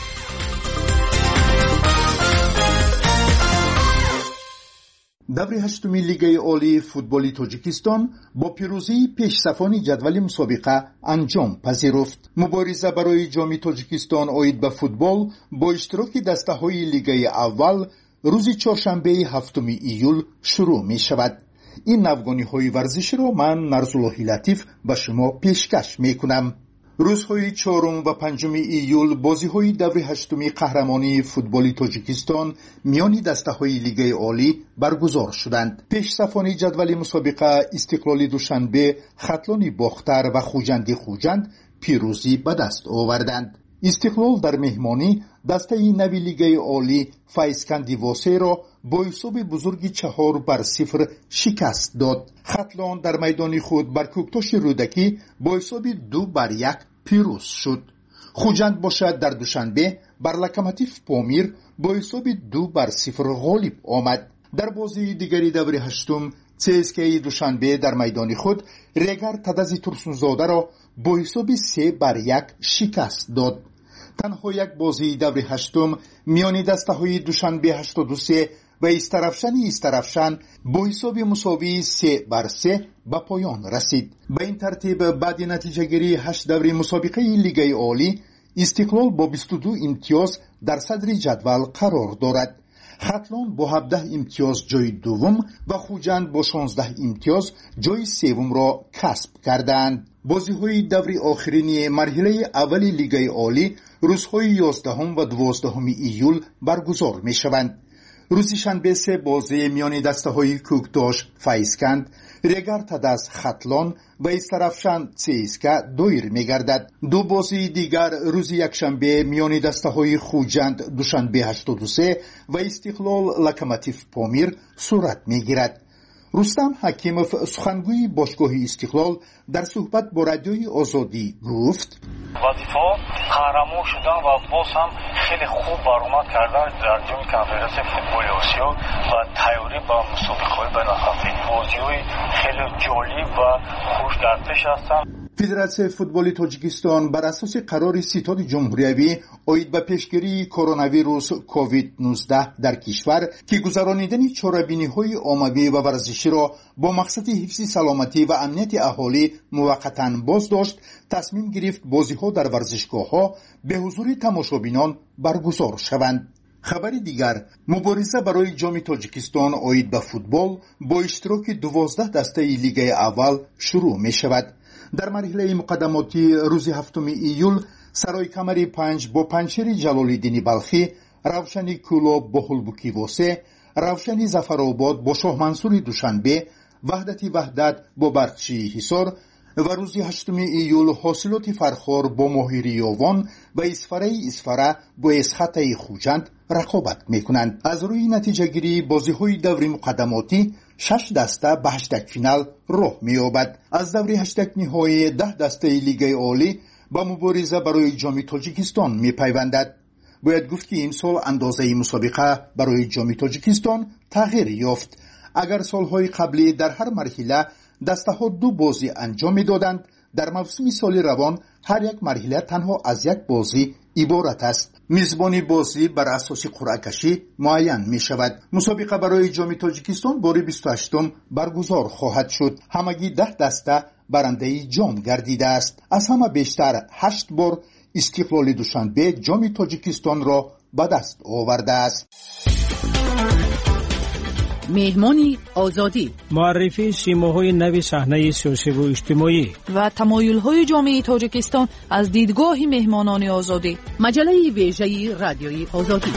D: دور هشتمی لیگ عالی فوتبال تاجیکستان با پیروزی پیشصفان جدول مسابقه انجام پذیرفت. مبارزه برای جام تاجیکستان عاید به فوتبال با اشتراک دسته‌های لیگ اول روز چهارشنبه هفتم ایول شروع می شود. این نوگانی‌های ورزشی را من نرزالله لطیف به شما پیشکش می کنم. روزهای چهارم و پنجم ایول بازی‌های دور هشتمی قهرمانی فوتبال تاجیکستان میان دسته‌های لیگ عالی برگزار شدند. پیشصفان جدول مسابقه استقلال دوشنبه خطلان باختر و خوجند خوجند پیروزی به دست آوردند. استقلال در مهمانی دسته نوی لیگ عالی فیضکند واسه را با حساب بزرگی چهار بر صفر شکست داد. خطلان در میدان خود بر کوکتاش رودکی با حساب دو بر یک پیروز شد. خوجند باشد در دوشنبه بر لکماتیف پامیر با حساب دو بر صفر غالب آمد. در بازی دیگری دور هشتم سیسکی دوشنبه در میدان خود رگر تدزی ترسونزاده را با حساب سه بر یک شکست داد. تنها یک بازی دور هشتم میان دسته‌های دوشنبه هشتاد و سه و استرفشن استرفشن با حساب مساوی سه بر سه به پایان رسید. به این ترتیب بعد نتیجه گیری هشت دور مسابقه لیگ عالی استقلال با بیست و دو امتیاز در صدر جدول قرار دارد. خطلان با هفده امتیاز جای دوم و خوجند با شانزده امتیاز جای سوم را کسب کردند. بازی‌های دور آخرین مرحله اول لیگ عالی روزهای یازدهم و دوازدهم ایول برگزار می‌شوند. روز شنبه سه بازی میان دسته‌های کوکتاش فیضکند، رگر تدز خطلان و استرفشن سیسکا دایر می‌گردد. دو بازی دیگر روز یکشنبه میان دسته‌های خوجند دوشنبه هشتاد و سه و استقلال لکماتیف پامیر صورت می‌گیرد. رستم حکیموف سخنگوی باشگاه استقلال در صحبت با رادیوی آزادی گفت
B: وظیفه قهرمان شدن و باز هم خیلی خوب برآمد کردن در جام کنفرانس فوتبال آسیا و تیاری با مسابقه‌های بین‌المللی. بازی‌های خیلی جالب و خوش در پیش هستند.
D: فدراسیون فوتبال تاجیکستان بر اساس قرار ستاد جمهوریوی عاید به پیشگیری کرونا ویروس کووید نوزده در کشور که گذرانیدن چاره‌بینی‌های عمومی و ورزشی را با مقصد حفظ سلامتی و امنیت اهالی موقتاً بازداشت، تصمیم گرفت بازی‌ها در ورزشگاه‌ها به حضور تماشابینان برگزار شوند. خبر دیگر، مبارزه برای جام تاجیکستان عاید به فوتبال با اشتراک دوازده دسته لیگ اول شروع می شود. در مرحله مقدماتی روز هفتم ایول سرای کمری پنج با پنچیر جلالالدین بلخی، روشنی کولاب با هلبوکی واسه، روشنی زفرآباد با شاه منصور دوشنبه، وحدتی وحدت با برقچی حصار و روز هشتم ایول حاصلات فرخار با ماهیری یاوان و اسفره اسفره با اسخطه خوجند رقابت میکنند. از روی نتیجه گیری بازی های دور مقدماتی شش دسته به هشتگ فینال راه می‌یابد. از دور هشتگ نهایی ده دسته لیگ عالی با مبارزه برای جام تاجیکستان می‌پیوندد. باید گفت که این سال اندازه مسابقه برای جام تاجیکستان تغییر یافت. اگر سالهای قبلی در هر مرحله دسته‌ها دو بازی انجام می‌دادند، در موسم سال روان هر یک مرحله تنها از یک بازی عبارت است. میزبانی بازی بر اساس قرعه کشی معین می شود. مسابقه برای جام تاجیکستان بار بیست و هشتم برگزار خواهد شد. همگی ده دسته برنده جام گردیده است. از همه بیشتر هشت بار استقلال دوشنبه جام تاجیکستان را به دست آورده است.
L: مهمانی آزادی،
S: معرفی سیماهای نوی صحنه سیاسی و اجتماعی
N: و تمایل‌های جامعه تاجیکستان از دیدگاه مهمانان آزادی.
L: مجله ویژه رادیوی آزادی.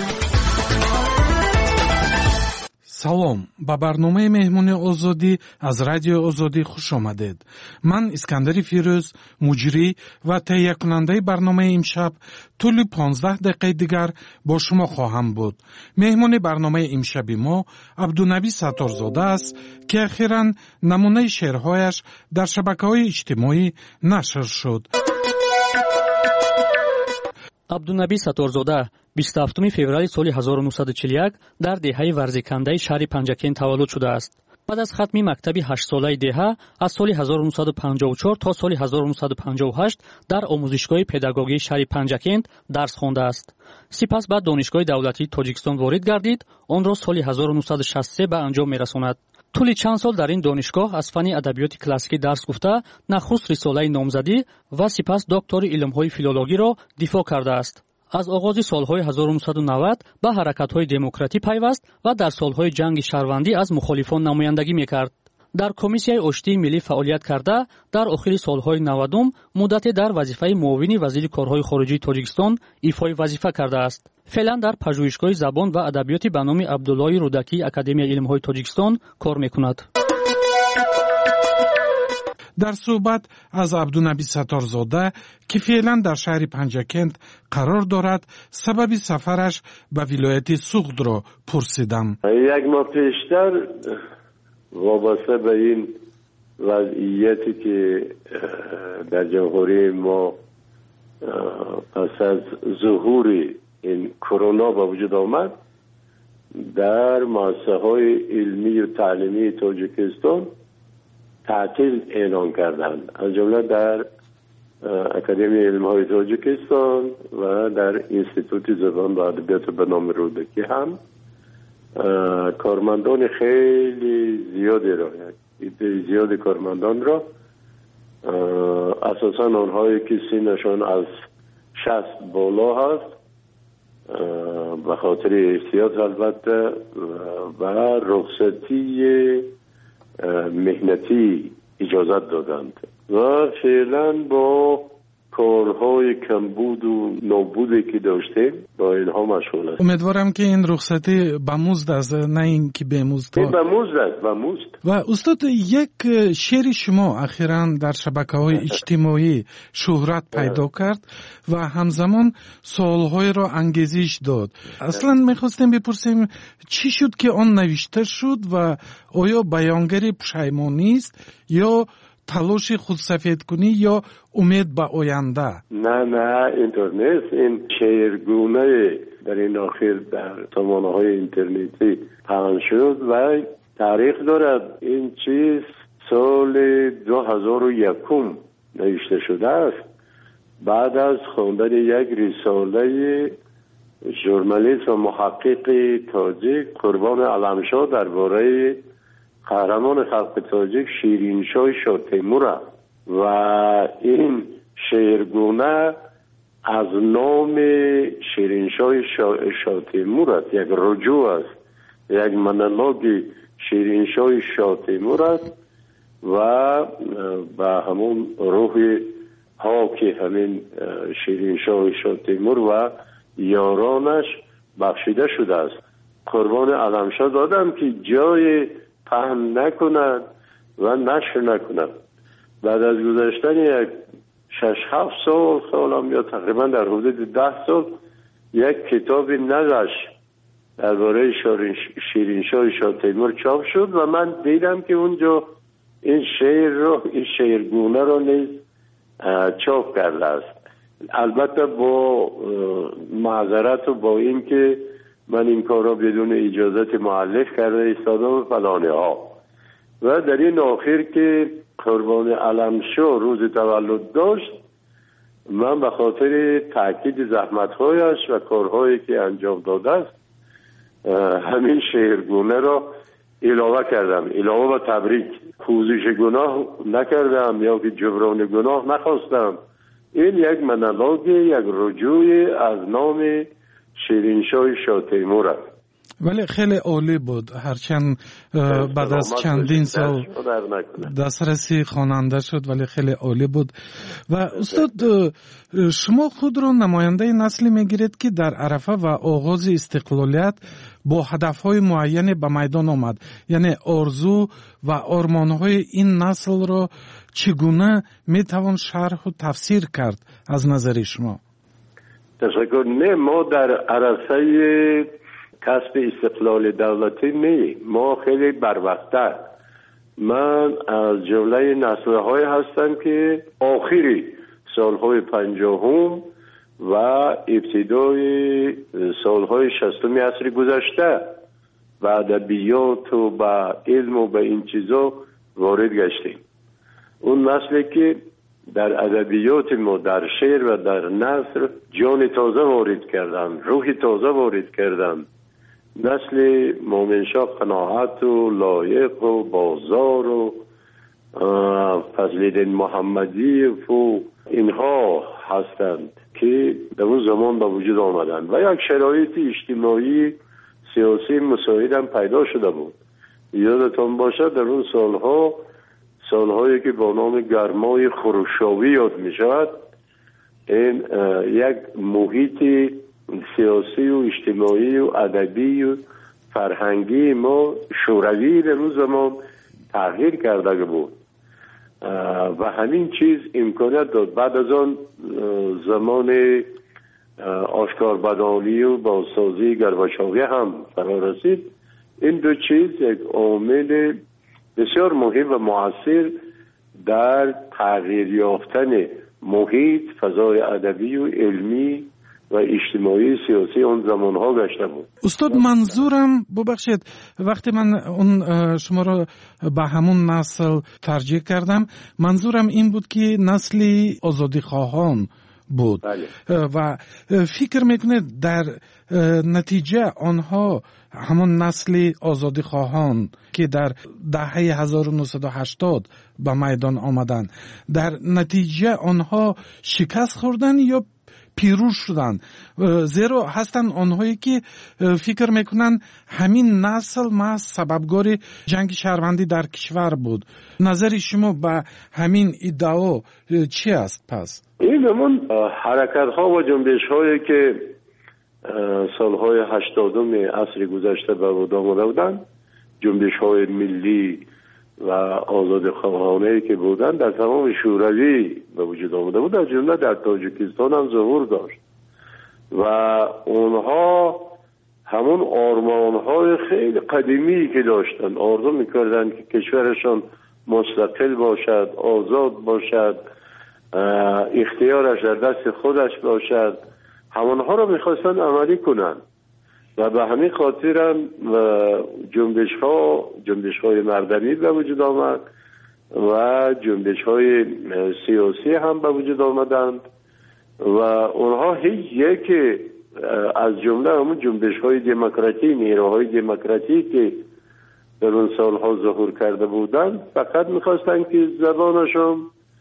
R: салом ба барномаи меҳмони озодӣ аз радиои озодӣ хуш омадед. ман искандари фирӯз, муҷрӣ ва таҳиякунандаи барномаи имшаб тӯли понздаҳ дақиқаи дигар бо шумо хоҳам буд. меҳмони барномаи имшаби мо абдунабӣ сатторзода аст ки ахиран намунаи шеърҳояш дар шабакаҳои иҷтимоӣ нашр шуд.
V: абдунабӣ сатторзода
E: بیست و هفتم فوریه سال هزار و نهصد و چهل و یک در دهه ورزیکنده شهر پنجکین تولد شده است. بعد از ختم مکتب هشت ساله دهه از سال هزار و نهصد و پنجاه و چهار تا سال هزار و نهصد و پنجاه و هشت در آموزشگاه پداگوژی شهر پنجکین درس خوانده است. سپس به دانشگاه دولتی تاجیکستان وارد گردید، آن را سال هزار و نهصد و شصت و سه به انجام می‌رساند. طول چند سال در این دانشگاه از فن ادبیات کلاسیکی درس گفته، نخست رساله نامزدی و سپس دکتر علوم‌های فیلولوژی را دفاع کرده است. از آغاز سالهای هزار و نهصد و نود به حرکت‌های دموکراتی پیوست و در سالهای جنگ شهروندی از مخالفان نمایندگی می‌کرد. در کمیسیای آشتی ملی فعالیت کرده، در آخر سالهای نودم مدت در وظیفه معاون وزیر کارهای خارجی تاجیکستان ایفای وظیفه کرده است. فعلا در پژوهشگاه زبان و ادبیات به نام عبدالله رودکی اکادمی علم‌های تاجیکستان کار می‌کند.
V: در صحبت از عبدالنبی ستارزاده که فعلا در شهر پنجکند قرار دارد سبب سفرش به ولایت سوغد را پرسیدم.
W: یک ماه پیشتر وابسته به این وضعیتی که در جمهوری ما پس از ظهور این کرونا به وجود آمد، در مؤسسه‌های علمی و تعلیمی تاجیکستان تعطیل اعلان کردند، از جمله در اکادمی علم‌های تاجیکستان و در انستیتوت زبان و ادبیات به نام رودکی هم کارمندان خیلی زیادی را عده زیاد کارمندان را اساساً آنهایی که سنشان از شصت بالا هست به خاطر احتیاط البته و رخصتی مهنتی اجازت دادند و فعلا با کارهای کمبود و نابودی که داشتیم با اینها مشغول است.
V: امیدوارم که این رخصتی به مزد است، نه این که به مزد.
W: به مزد است، به مزد.
V: و استاد یک شعر شما اخیراً در شبکه‌های اجتماعی شهرت پیدا کرد و همزمان سوال‌های را انگیزش داد. اصلاً می‌خواستیم بپرسیم چی شد که آن نوشته شد و آیا بیانگر پشیمانی است یا تلاش خودسفید کنی یا امید به آینده؟
W: نه نه اینطور نیست. این شعرگونه در این آخر در سامانه‌های اینترنتی پخش شد و تاریخ دارد. این چیز سال دو هزار و یک نوشته شده است، بعد از خواندن یک رساله ژورنالیست و محقق تاجیک قربان علمشاه درباره قهرمان خلق تاجیک شیرینشاه شاه تیمور و این شعرگونه از نام شیرینشاه شاه تیمور است، یک رجوع است، یک مونولوگ شیرینشاه شاه تیمور است و به همون روح پاک همین شیرینشاه شاه تیمور و یارانش بخشیده شده است. قربان علمشاه دادم که جای پهن نکنند و نشر نکنند. بعد از گذشتن یک شش هفت سال سالم یا تقریبا در حدود ده سال یک کتاب نقش درباره شیرینشاه شاه تیمور چاپ شد و من دیدم که اونجا این شعر رو این شعرگونه رو نیز چاپ کرده است. البته با معذرت و با این که من این کار را بدون اجازت مؤلف کرده ایستادم فلانه ها و در این آخر که قربان علمشاه روز تولد داشت، من به خاطر تاکید زحمت‌هایش و کارهایی که انجام داده است همین شعرگونه را علاوه کردم، علاوه و تبریک. پوزش گناه نکردم یا که جبران گناه نخواستم. این یک مونولوگ، یک رجوع از نام شیرینشاه شاه تیمور است.
V: ولی خیلی عالی بود، هرچند بعد از چندین سال دسترسی خواننده شد ولی خیلی عالی بود. و استاد شما خود را نماینده نسلی میگیرید که در عرفه و آغاز استقلالیت با هدفهای معینی به میدان آمد، یعنی آرزو و آرمانهای این نسل را چگونه میتوان شرح و تفسیر کرد از نظر شما؟
W: تشکر. نه، ما در عرصه کسب استقلال دولتی نه، ما خیلی بروقت‌تر. من از جمله نسل‌های هستم که آخری سالهای پنجاهم و ابتدای سالهای شصتم عصر گذشته به ادبیات و به علم و به این چیزا وارد گشتیم. اون نسلی که در ادبیات ما در شعر و در نثر جان تازه وارد کردن، روح تازه وارد کردن. نسل مومنشاه قناعت و لایق و بازار و فضل‌الدین محمدی و اینها هستند که در اون زمان به وجود آمدن و یک شرایط اجتماعی سیاسی مساعد هم پیدا شده بود. یادتان باشد در اون سالها سالهایی که با نام گرمای خروشاوی یاد می شود، این یک محیط سیاسی و اجتماعی و ادبی و فرهنگی ما شوروی در اون زمان تغییر کرده بود و همین چیز امکانیت داد. بعد از آن زمان آشکار بدانی و بازسازی گرباچوی هم فرا رسید. این دو چیز یک عامل بسیار مهم و مؤثر در تغییر یافتن محیط فضای ادبی و علمی و اجتماعی سیاسی اون زمانها گشته بود.
V: استاد منظورم ببخشید وقتی من اون شما رو به همون نسل ترجیح کردم، منظورم این بود که نسلی آزادی خواهان بود. بله. و فکر میکنه در نتیجه آنها همون نسل آزادی خواهان که در دهه هزار و نهصد و هشتاد به میدان آمدن، در نتیجه آنها شکست خوردن یا پیروز شدن؟ زیرا هستن آنهایی که فکر میکنن همین نسل ما سببگار جنگ شهروندی در کشور بود. نظر شما به همین ادعا چی است پس؟
W: این همون حرکت ها و جنبش هایی که سالهای هشتادم عصر گذشته به وجود آمده بودند، جنبش های ملی و آزاد خواهانه که بودن در تمام شوروی به وجود آمده بود، از جمله در تاجیکستان هم ظهور داشت و اونها همون آرمان های خیلی قدیمی که داشتن، آرزو میکردن که کشورشان مستقل باشد، آزاد باشد، اختیارش در دست خودش باشد، همونها رو میخواستن عملی کنن و به همین خاطر هم جنبش ها جنبش های مردمی به وجود آمد و جنبش های سیاسی هم به وجود آمدند و اونها هیچ یک از جمله همون جنبش های دموکراتی، نیروهای دموکراتی که در اون سالها ظهور کرده بودند فقط میخواستن که زبانشون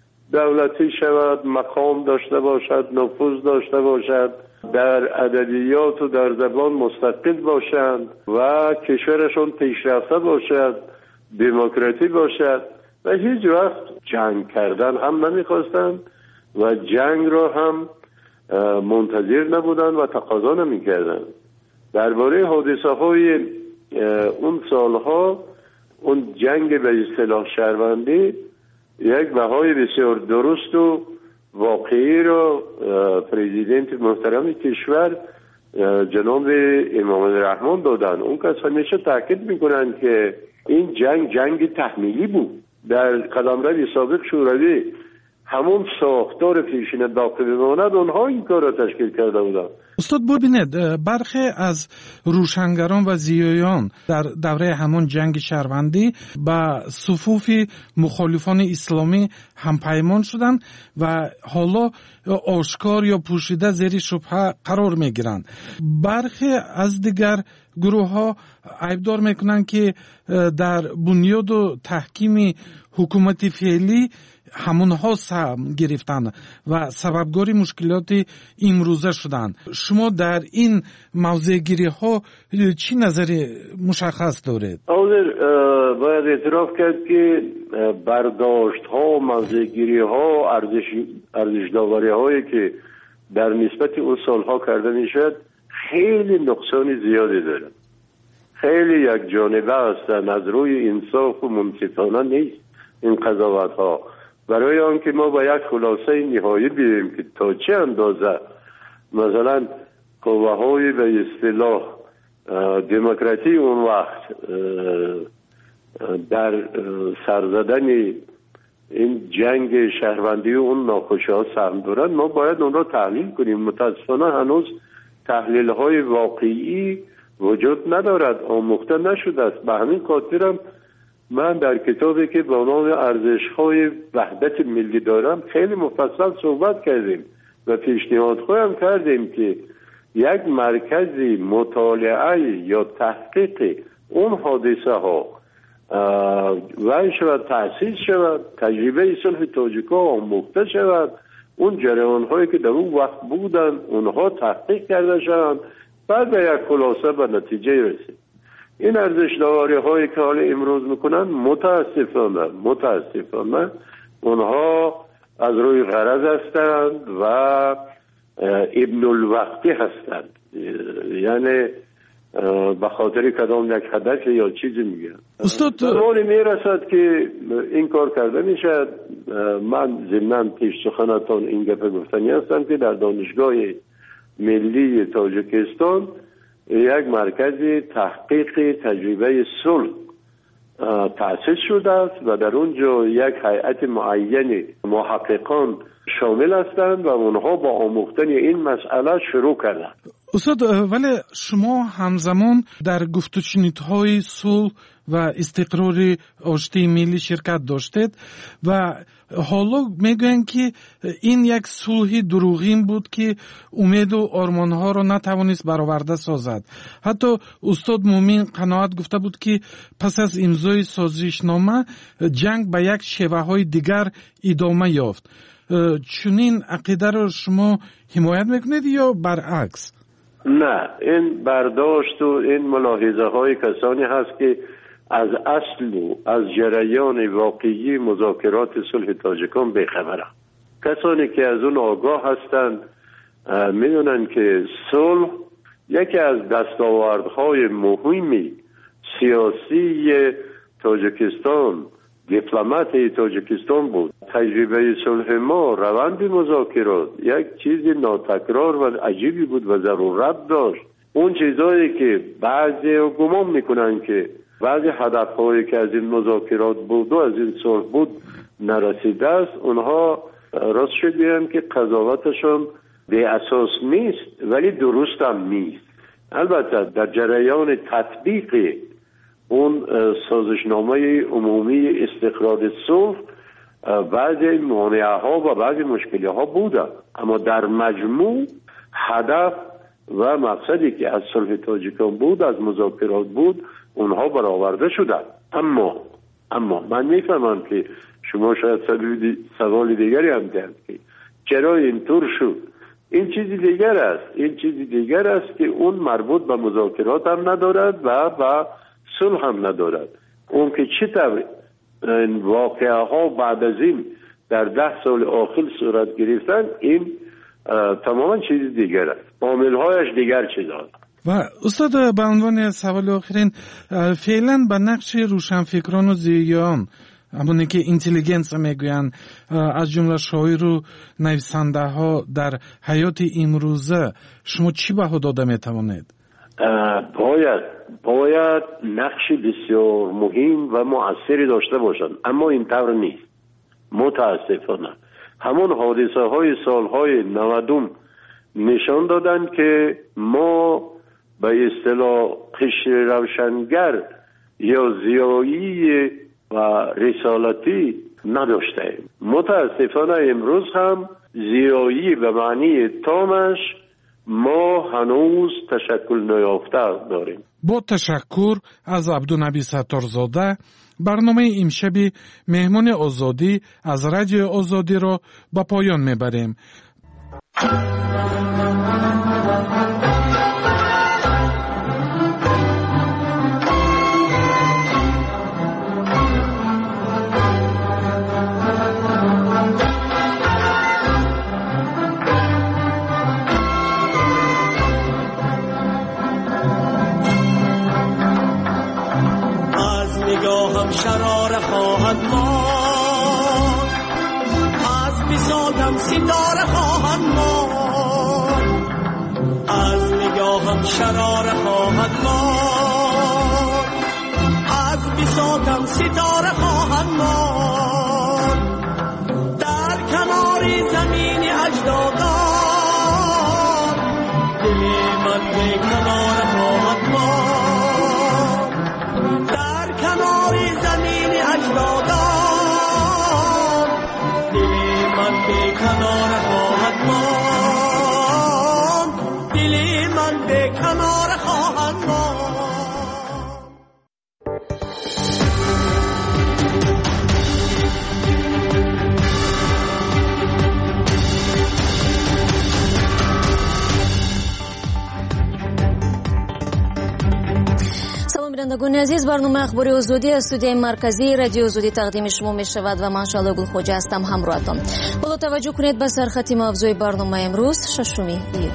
W: دولتی شود، مقام داشته باشد، نفوذ داشته باشد، در ادبیات و در زبان مستقل باشند و کشورشون پیشرفته باشد، دموکراتی باشد و هیچ وقت جنگ کردن هم نمیخواستند و جنگ را هم منتظر نبودند و تقاضا نمیکردند. درباره حادثه های اون سالها اون جنگ به اصطلاح شهروندی یک بهای بسیار درست و واقعی رو پرزیدنت محترم کشور جناب امام رحمان دادن. اون کس همیشه تاکید میکنن که این جنگ جنگ تحمیلی بود. در قلمرو سابق شوروی همون ساختار پیشین باقی بماند اونها این کار را تشکیل کرده بودن.
V: استاد ببینید برخی از روشنگران و زیایان در دوره همون جنگ شهروندی با صفوف مخالفان اسلامی همپیمان شدند و حالا آشکار یا پوشیده زیر شبهه قرار میگیرند. برخی از دیگر گروه ها عیبدار میکنند که در بنیاد و تحکیم حکومت فعلی همونها سهم گرفتن و سببگاری مشکلات امروزه شدن. شما در این موضوع گیری ها چی نظر مشخص دارید؟
W: حاضر باید اعتراف کرد که برداشت ها، موضوع گیری ها، ارزش ارزش داوری هایی که در نسبت اون سالها کرده میشد خیلی نقصان زیادی داره، خیلی یک جانبه هستن، از روی انصاف و منصفانه نیست این قضاوت ها. برای آنکه ما با یک خلاصه نهایی بیاییم که تا چه اندازه مثلا قوه های به اصطلاح دموکراتی اون وقت در سرزدن این جنگ شهروندی و اون ناخوشی ها سهم دارن، ما باید اون را تحلیل کنیم. متاسفانه هنوز تحلیل های واقعی وجود ندارد، آموخته نشده است. به همین خاطرم من در کتابی که با نام ارزش های وحدت ملی دارم خیلی مفصل صحبت کردیم و پیشنهاد خواهم کردیم که یک مرکزی مطالعه یا تحقیق اون حادثه ها وای شود، تأسیس شود، تجربه صلح تاجیک‌ها آموخته شود، اون جریان هایی که در اون وقت بودن اونها تحقیق کرده شوند، بعد به یک خلاصه به نتیجه رسید. این ارزش داوری هایی که حالا امروز میکنن متاسفانه متاسفانه اونها از روی غرض هستند و ابن الوقتی هستند، یعنی به خاطر کدام یک هدف یا چیزی میگن.
V: استاد
W: زمانی میرسد که این کار کرده میشد. من ضمناً پیش سخنتان این گپ گفتنی هستم که در دانشگاه ملی تاجیکستان یک مرکز تحقیق تجربه صلح تأسیس شده است و در اونجا یک هیئت معین محققان شامل هستند و اونها با آموختن این مسئله شروع کردند.
V: استاد ولی شما همزمان در گفت و شنیدهای صلح و استقرار آشتی ملی شرکت داشتید و حالا میگوین که این یک صلح دروغین بود که امید و آرمانها را نتوانست برآورده سازد. حتی استاد مومین قناعت گفته بود که پس از امضای سازشنامه جنگ به یک شیوه های دیگر ادامه یافت. چنین عقیده را شما حمایت میکنید یا برعکس؟
W: نه، این برداشت و این ملاحظه های کسانی هست که از اصل و از جریان واقعی مذاکرات صلح تاجیکان بیخبرند. کسانی که از اون آگاه هستند میدونن که صلح یکی از دستاوردهای مهمی سیاسی تاجیکستان، دیپلمات تاجیکستان بود. تجربه صلح ما، روند مذاکرات یک چیز ناتکرار و عجیبی بود و ضرورت داشت. اون چیزایی که بعضی گمان میکنن که بعضی هدفهایی که از این مذاکرات بود و از این صلح بود نرسیده است، اونها راست شد بیان که قضاوتشون بی اساس نیست ولی درست هم نیست. البته در جریان تطبیق اون سازشنامه عمومی استقرار صلح بعضی مانعه ها و بعضی مشکلی ها بوده، اما در مجموع هدف و مقصدی که از صلح تاجیکان بود، از مذاکرات بود، اونها برآورده شدند. اما اما من میفهمم که شما شاید سوال دیگری هم دارید که چرا اینطور شد. این چیزی دیگر است این چیزی دیگر است که اون مربوط به مذاکرات هم ندارد و به صلح هم ندارد. اون که چطور این واقعه ها بعد از این در ده سال آخر صورت گرفتن، این تماما چیز دیگر است، عامل هایش دیگر چیز است.
V: و استاد به عنوان سوال آخرین، فعلا به نقش روشنفکران و زیان، همونی که اینتلیجنس میگوین، از جمله شاعر و نویسنده ها در حیات امروزه شما چی بها داده میتوانید؟
W: باید باید نقش بسیار مهم و مؤثری داشته باشند، اما این طور نیست. متاسفانه همون حادثه های سالهای نودم نشان دادن که ما به اصطلاح قشر روشنگر یا زیایی و رسالتی نداشتیم. متاسفانه امروز هم زیایی به معنی تامش ما هنوز تشکل نیافته داریم.
V: با تشکر از عبدالنبی ستارزاده، برنامه امشبی مهمان آزادی از رادیو آزادی را به پایان میبریم.
F: نگاهم شراره خواهد ماند، از بساطم ستاره خواهد ماند، از نگاهم شراره خواهد ماند، از بساطم ستاره خواهد ماند.
A: شنوندگان عزیز، برنامه اخباری آزادی از استودیوی مرکزی رادیو آزادی تقدیم شما می شود و من شعله گلخوجه هستم همراهتان. بالا توجه کنید به سرخط موضوع برنامه امروز ششم ایول.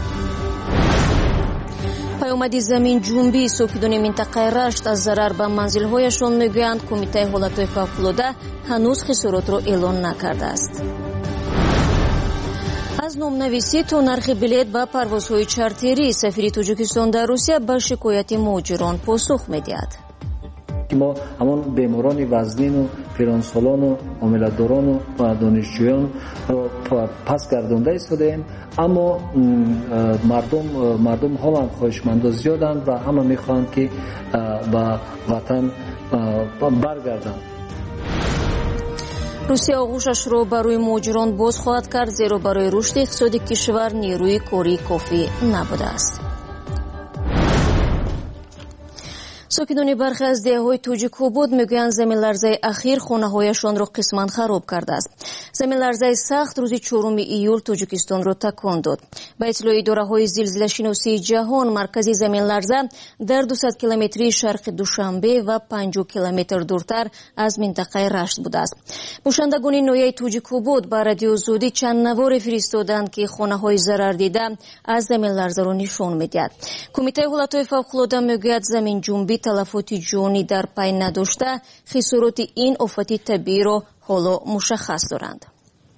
A: پیامد زمین جنبی ساکنان منطقه رشت از ضرر به منزل‌هایشان میگویند کمیته حالت‌های فوق‌العاده هنوز خسارات را اعلان نکرده است. از نام‌نویسی تا نرخ بلیط و پروازهای چارتری، سفیر تاجیکستان در روسیه به شکایت مهاجران پاسخ می‌دهد.
I: ما همون بیماران وزنین و پیرانسالان و عاملداران و دانشجویان را پس گردانده ایستادیم، اما مردم مردم حالا خواهشمند زیادند و همه میخواهند که به وطن برگردند.
A: روسیه آغوشش را برای مهاجران باز خواهد کرد، زیرا برای رشد اقتصادی کشور نیروی کاری کافی نبوده است. ساکنان برخی از دهه‌های توجیک‌آباد میگویند زمین لرزه اخیر خانه‌هایشان را قسماً خراب کرده است. زمین لرزه سخت روز چهارم ایول توجیکستان را تکان داد. به اطلاع اداره‌های زلزله‌شناسی جهان، مرکز زمین لرزه در دویست کیلومتری شرق دوشنبه و پنجاه کیلومتر دورتر از منطقه رشت بوده است. باشندگان ناحیه توجیک‌آباد به رادیو آزادی چند نوار فرستادند که خانه‌های ضرر دیده از زمین لرزه را نشان می‌دهد. کمیته حالت‌های فوق‌العاده میگوید زمین جنبی تلفات جانی در پی نداشته خسارات این آفت طبیعی را حالا مشخص دارند.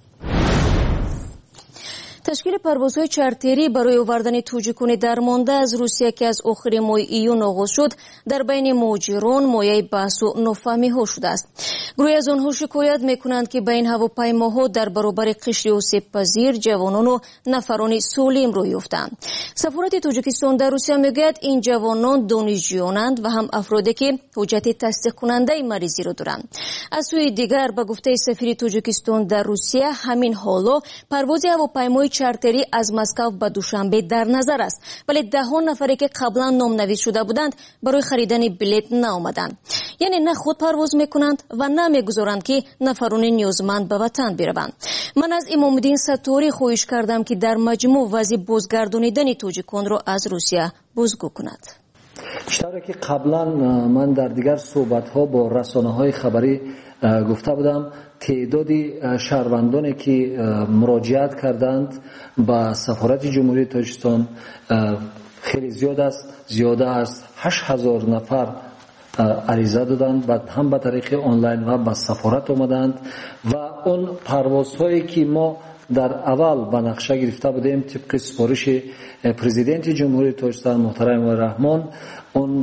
A: تشکیل پروازهای چارتری برای آوردن توجیکان درمانده از روسیه که از آخر ماه ایون آغاز شد در بین مهاجران مایه بحث و نافهمی‌ها شده است. گروهی از آنها شکایت می‌کنند که به این هواپیماها در برابر قشر آسیب‌پذیر جوانان و نفران سالم روی یافتند. سفارت تاجیکستان در روسیه میگوید این جوانان دانشجویانند و هم افرادی که حجت تصدیق کننده مریضی را دارند. از سوی دیگر به گفته سفیر تاجیکستان در روسیه، همین حالا پرواز هواپیمای چارتری از مسکو به دوشنبه در نظر است، ولی ده ها نفری که قبلا نام‌نویس شده بودند برای خریدن بلیط نآمدند. یعنی نه خود پرواز میکنند و نه میگذارند که نفران نیازمند به وطن بروند. من از امام الدین ستاری خواهش کردم که در مجموع وضع بازگردانیدن توجیکان را از روسیه بازگو کند.
I: بیشتر که قبلا من در دیگر صحبت‌ها با رسانه‌های خبری گفته بودم، تعدادی شهروندانی که مراجعت کردند به سفارت جمهوری تاجیکستان خیلی زیاد است، زیاده است. هشت هزار نفر عریضه دادند، بعد هم به طریق آنلاین و به سفارت آمدند و اون پروازهایی که ما در اول به نقشه گرفته بودیم طبق سفارش پرزیدنت جمهوری تاجیکستان محترم و رحمان، اون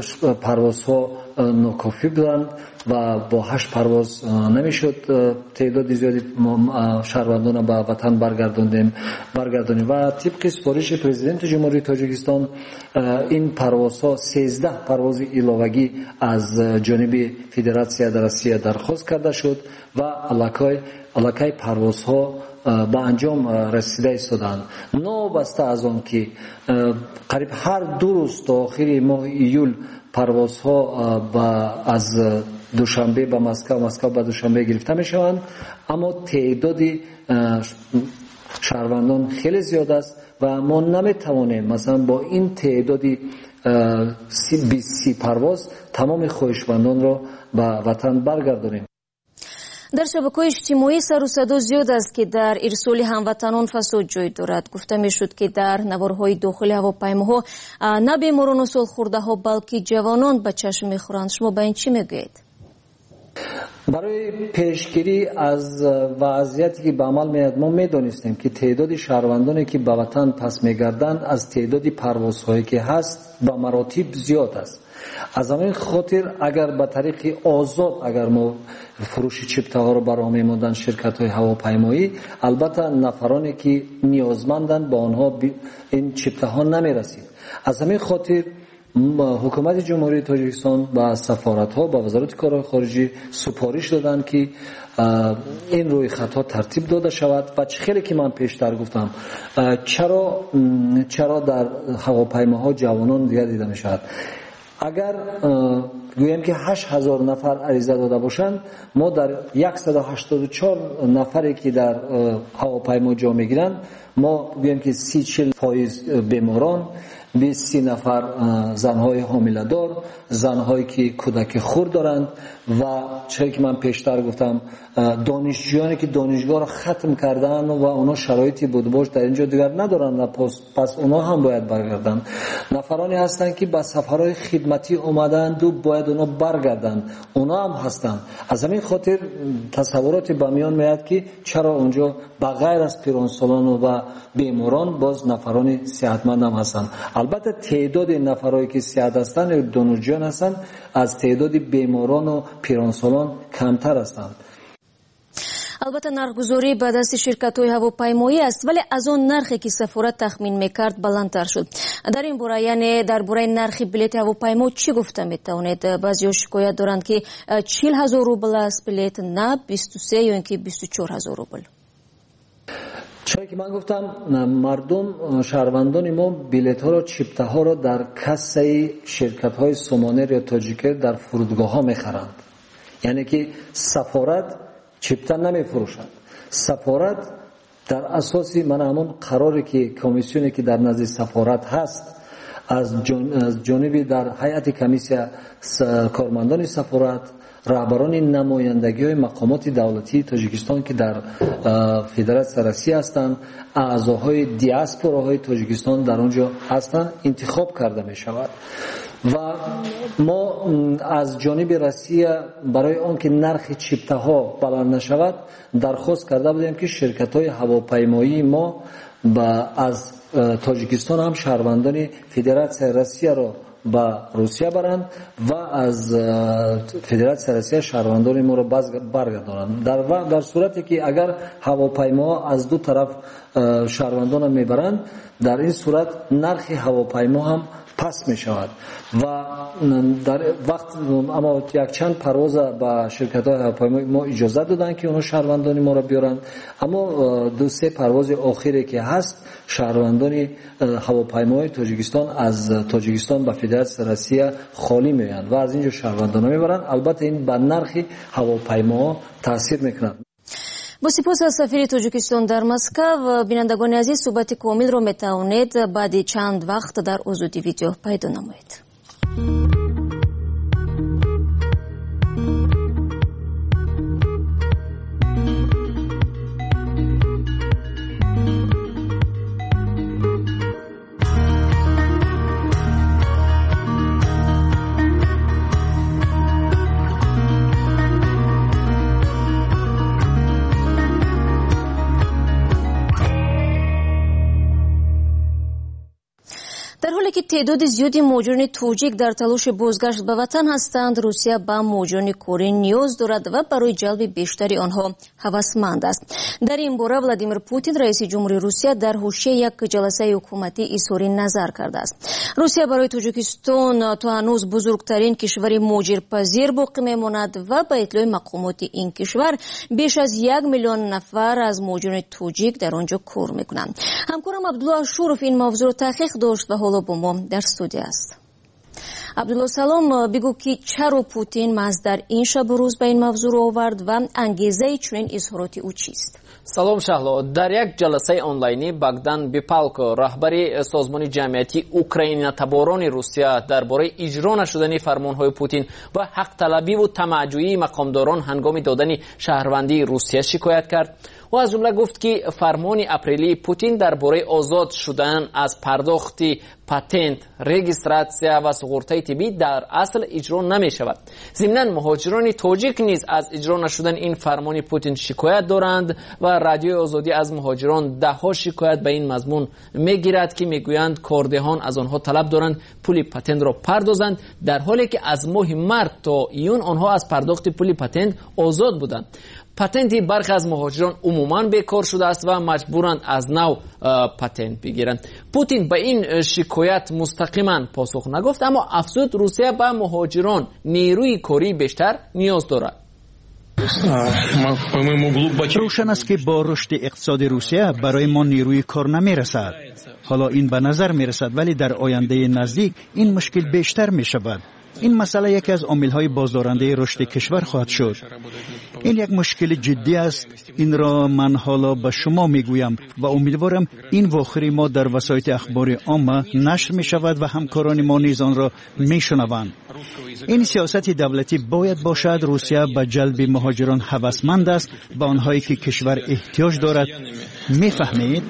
I: پروازها ناکافی بودند و با هشت پرواز نمیشد تعداد زیادی شهروندان به وطن برگرداندیم برگردانیم و طبق سفارش پرزیدنت جمهوری تاجیکستان این پروازها سیزده پرواز علاوگی از جانب فدراسیون روسیه درخواست کرده شد و الکای الکای پروازها به انجام رسیده ایستادند. نوبسته از آن که قریب هر دو روز تا آخر ماه ایول پروازها از دوشنبه به مسکو مسکو به دوشنبه گرفته می شوند، اما تعداد شهروندان خیلی زیاد است و ما نمی توانیم مثلا با این تعداد سی سی پرواز تمام خواهشمندان را به وطن برگردانیم.
A: در شبکه‌های اجتماعی سر و صدا زیاد است که در ارسال هموطنان فساد جای دارد. گفته میشد که در نوارهای داخل هواپیماها نه بیماران و سالخورده‌ها بلکه جوانان به چشم می‌خورند. شما به این چی میگویید؟
I: برای پیشگیری از وضعیتی که به عمل میاد ما میدونستیم که تعداد شهروندانی که به وطن پس میگردند از تعداد پروازهایی که هست به مراتب زیاد است. از همین خاطر اگر به طریق آزاد اگر ما فروش چپته ها رو برای میموندن شرکت های هواپیمایی، البته نفرانی که نیازمندند با آنها این چپته ها نمیرسید. از همین خاطر حکومت جمهوری تاجیکستان با سفارت ها با وزارت کارهای خارجی سفارش دادند که این روی خطا ترتیب داده شود و خیلی که من پیشتر گفتم چرا چرا در هواپیماها جوانان دیگر دیده می شود. اگر گویم که هشت هزار نفر عریضه داده باشند، ما در صد و هشتاد و چهار نفری که در هواپیما جا میگیرند ما گویم که سی چهل فایز بیماران بیست سی نفر زنهای حامله دار، زنهایی که کودک خرد دارند و چه که من پیشتر گفتم دانشجویانی که دانشگاه را ختم کردن و اونا شرایطی بود باش در اینجا دیگر ندارن، پس, پس اونا هم باید برگردن. نفرانی هستند که به سفرهای خدمتی اومدند و باید اونا برگردند، اونا هم هستند. از همین خاطر تصوراتی به میان میاد که چرا اونجا بغیر از پیرانسالان و بیماران باز نفرانی صحتمند هم هستند. البته تعداد نفرایی که صحت هستند دانشجویان هستند از تعداد بیماران و پیرانسالان کمتر هستند.
A: البته نرخگذاری به دست شرکت‌های هواپیمایی است، ولی از آن نرخی که سفارت تخمین میکرد بلندتر شد. در این باره یعنی درباره نرخ بلیط هواپیما چی گفته میتوانید؟ بعضی‌ها شکایت دارند که چهل هزار روبل است بلیط، نه بیست و سه یا اینکه بیست و چهار هزار روبل.
I: چرا که من گفتم مردم شهروندان ما بلیط ها را چیپته ها را در کاسه شرکت های سومانر یا تاجیکر در فرودگاه ها میخرند. یعنی که سفارت چیپته نمی فروشد. سفارت در اساسی من همون قراری که کمیسیونی که در نزد سفارت هست از, جان از جانب در هیئت کمیسیون کارمندان سفارت، رهبران نمایندگی های مقامات دولتی تاجیکستان که در فدراسیون روسیه هستند، اعضاهای دیاسپوراهای تاجیکستان در آنجا هستند، انتخاب کرده می شود و ما از جانب روسیه برای آنکه نرخ چیپته ها بلند نشود درخواست کرده بودیم که شرکت های هواپیمایی ما با از تاجیکستان هم شهروندان فدراسیون روسیه را با روسیه برند و از فدراسیون روسیه شهروندان ما را برگردانند. در در صورتی که اگر هواپیما از دو طرف شهروندان میبرند، در این صورت نرخ هواپیما هم پس می شود و در وقت اما یک چند پرواز با شرکت های هواپیمایی ما اجازه دادن که اونا شهروندان ما را بیارن، اما دو سه پرواز آخری که هست شهروندان هواپیمای تاجیکستان از تاجیکستان به فدراسیون روسیه خالی میآیند و از اینجا شهروندان میبرند. البته این بر نرخ هواپیما تاثیر میکنه.
A: با سپاس از سفیر تاجیکستان در مسکو. و بینندگان عزیز صحبت کامل را میتوانید بعد چند وقت در آزادی ویدیو پیدا نمایید. در حالی که تعداد زیادی مهاجران تاجیک در تلاش بازگشت به وطن هستند، روسیه به مهاجران کره نیاز دارد و برای جلب بیشتری آنها هوسمند است. در این باره ولادیمیر پوتین رئیس جمهوری روسیه در حاشیه یک جلسه حکومتی اظهار نظر کرده است. روسیه برای تاجیکستان تا هنوز بزرگترین کشور مهاجرپذیر باقی میماند و به اطلاع مقامات این کشور بیش از یک میلیون نفر از مهاجران تاجیک در آنجا کار میکنند. همکارم عبدالله شورف این موضوع را تحقیق داشت و حالا با ما در استودیو است. عبدالله سلام، بگو که چرا پوتین محض در این شب و روز به این موضوع آورد و انگیزه چنین اظهاراتی او چیست؟
C: سلام شهلا. در یک جلسه آنلاینی باگدان بیپالکو رهبری سازمان جمعیتی اوکراین تباران روسیه درباره اجرا نشدن فرمانهای پوتین و حق طلبی و طمع‌جویی مقامداران هنگام دادن شهروندی روسیه شکایت کرد و از جمله گفت که فرمان اپریلی پوتین درباره آزاد شدن از پرداخت پاتنت، رجیستراسیا و سقورتای طبی در اصل اجرا نمی شود. ضمناً مهاجران تاجیک نیز از اجرا نشدن این فرمان پوتین شکایت دارند و رادیوی آزادی از مهاجران ده ها شکایت به این مضمون میگیرد که میگویند کاردهان از آنها طلب دارند پول پاتنت را پردازند، در حالی که از ماه مارس تا ایون آنها از پرداخت پول پاتنت آزاد بودند. پاتنتی برخی از مهاجران عموماً بیکار شده است و مجبورند از نو پاتنت بگیرند. پوتین به این شکایت مستقیما پاسخ نگفت، اما افزود روسیه به مهاجران نیروی کاری بیشتر نیاز دارد.
D: روشن است که با رشد اقتصاد روسیه برای ما نیروی کار نمی رسد. حالا این به نظر می رسد، ولی در آینده نزدیک این مشکل بیشتر می شود. این مسئله یکی از عامل‌های بازدارنده رشد کشور خواهد شد. این یک مشکل جدی است. این را من حالا به شما میگویم و امیدوارم این واخری ما در وسایط اخبار عامه نشر می شود و همکاران ما نیز آن را میشنوند. این سیاست دولتی باید باشد. روسیه به جلب مهاجران هوسمند است، به آنهایی که کشور احتیاج دارد. میفهمید؟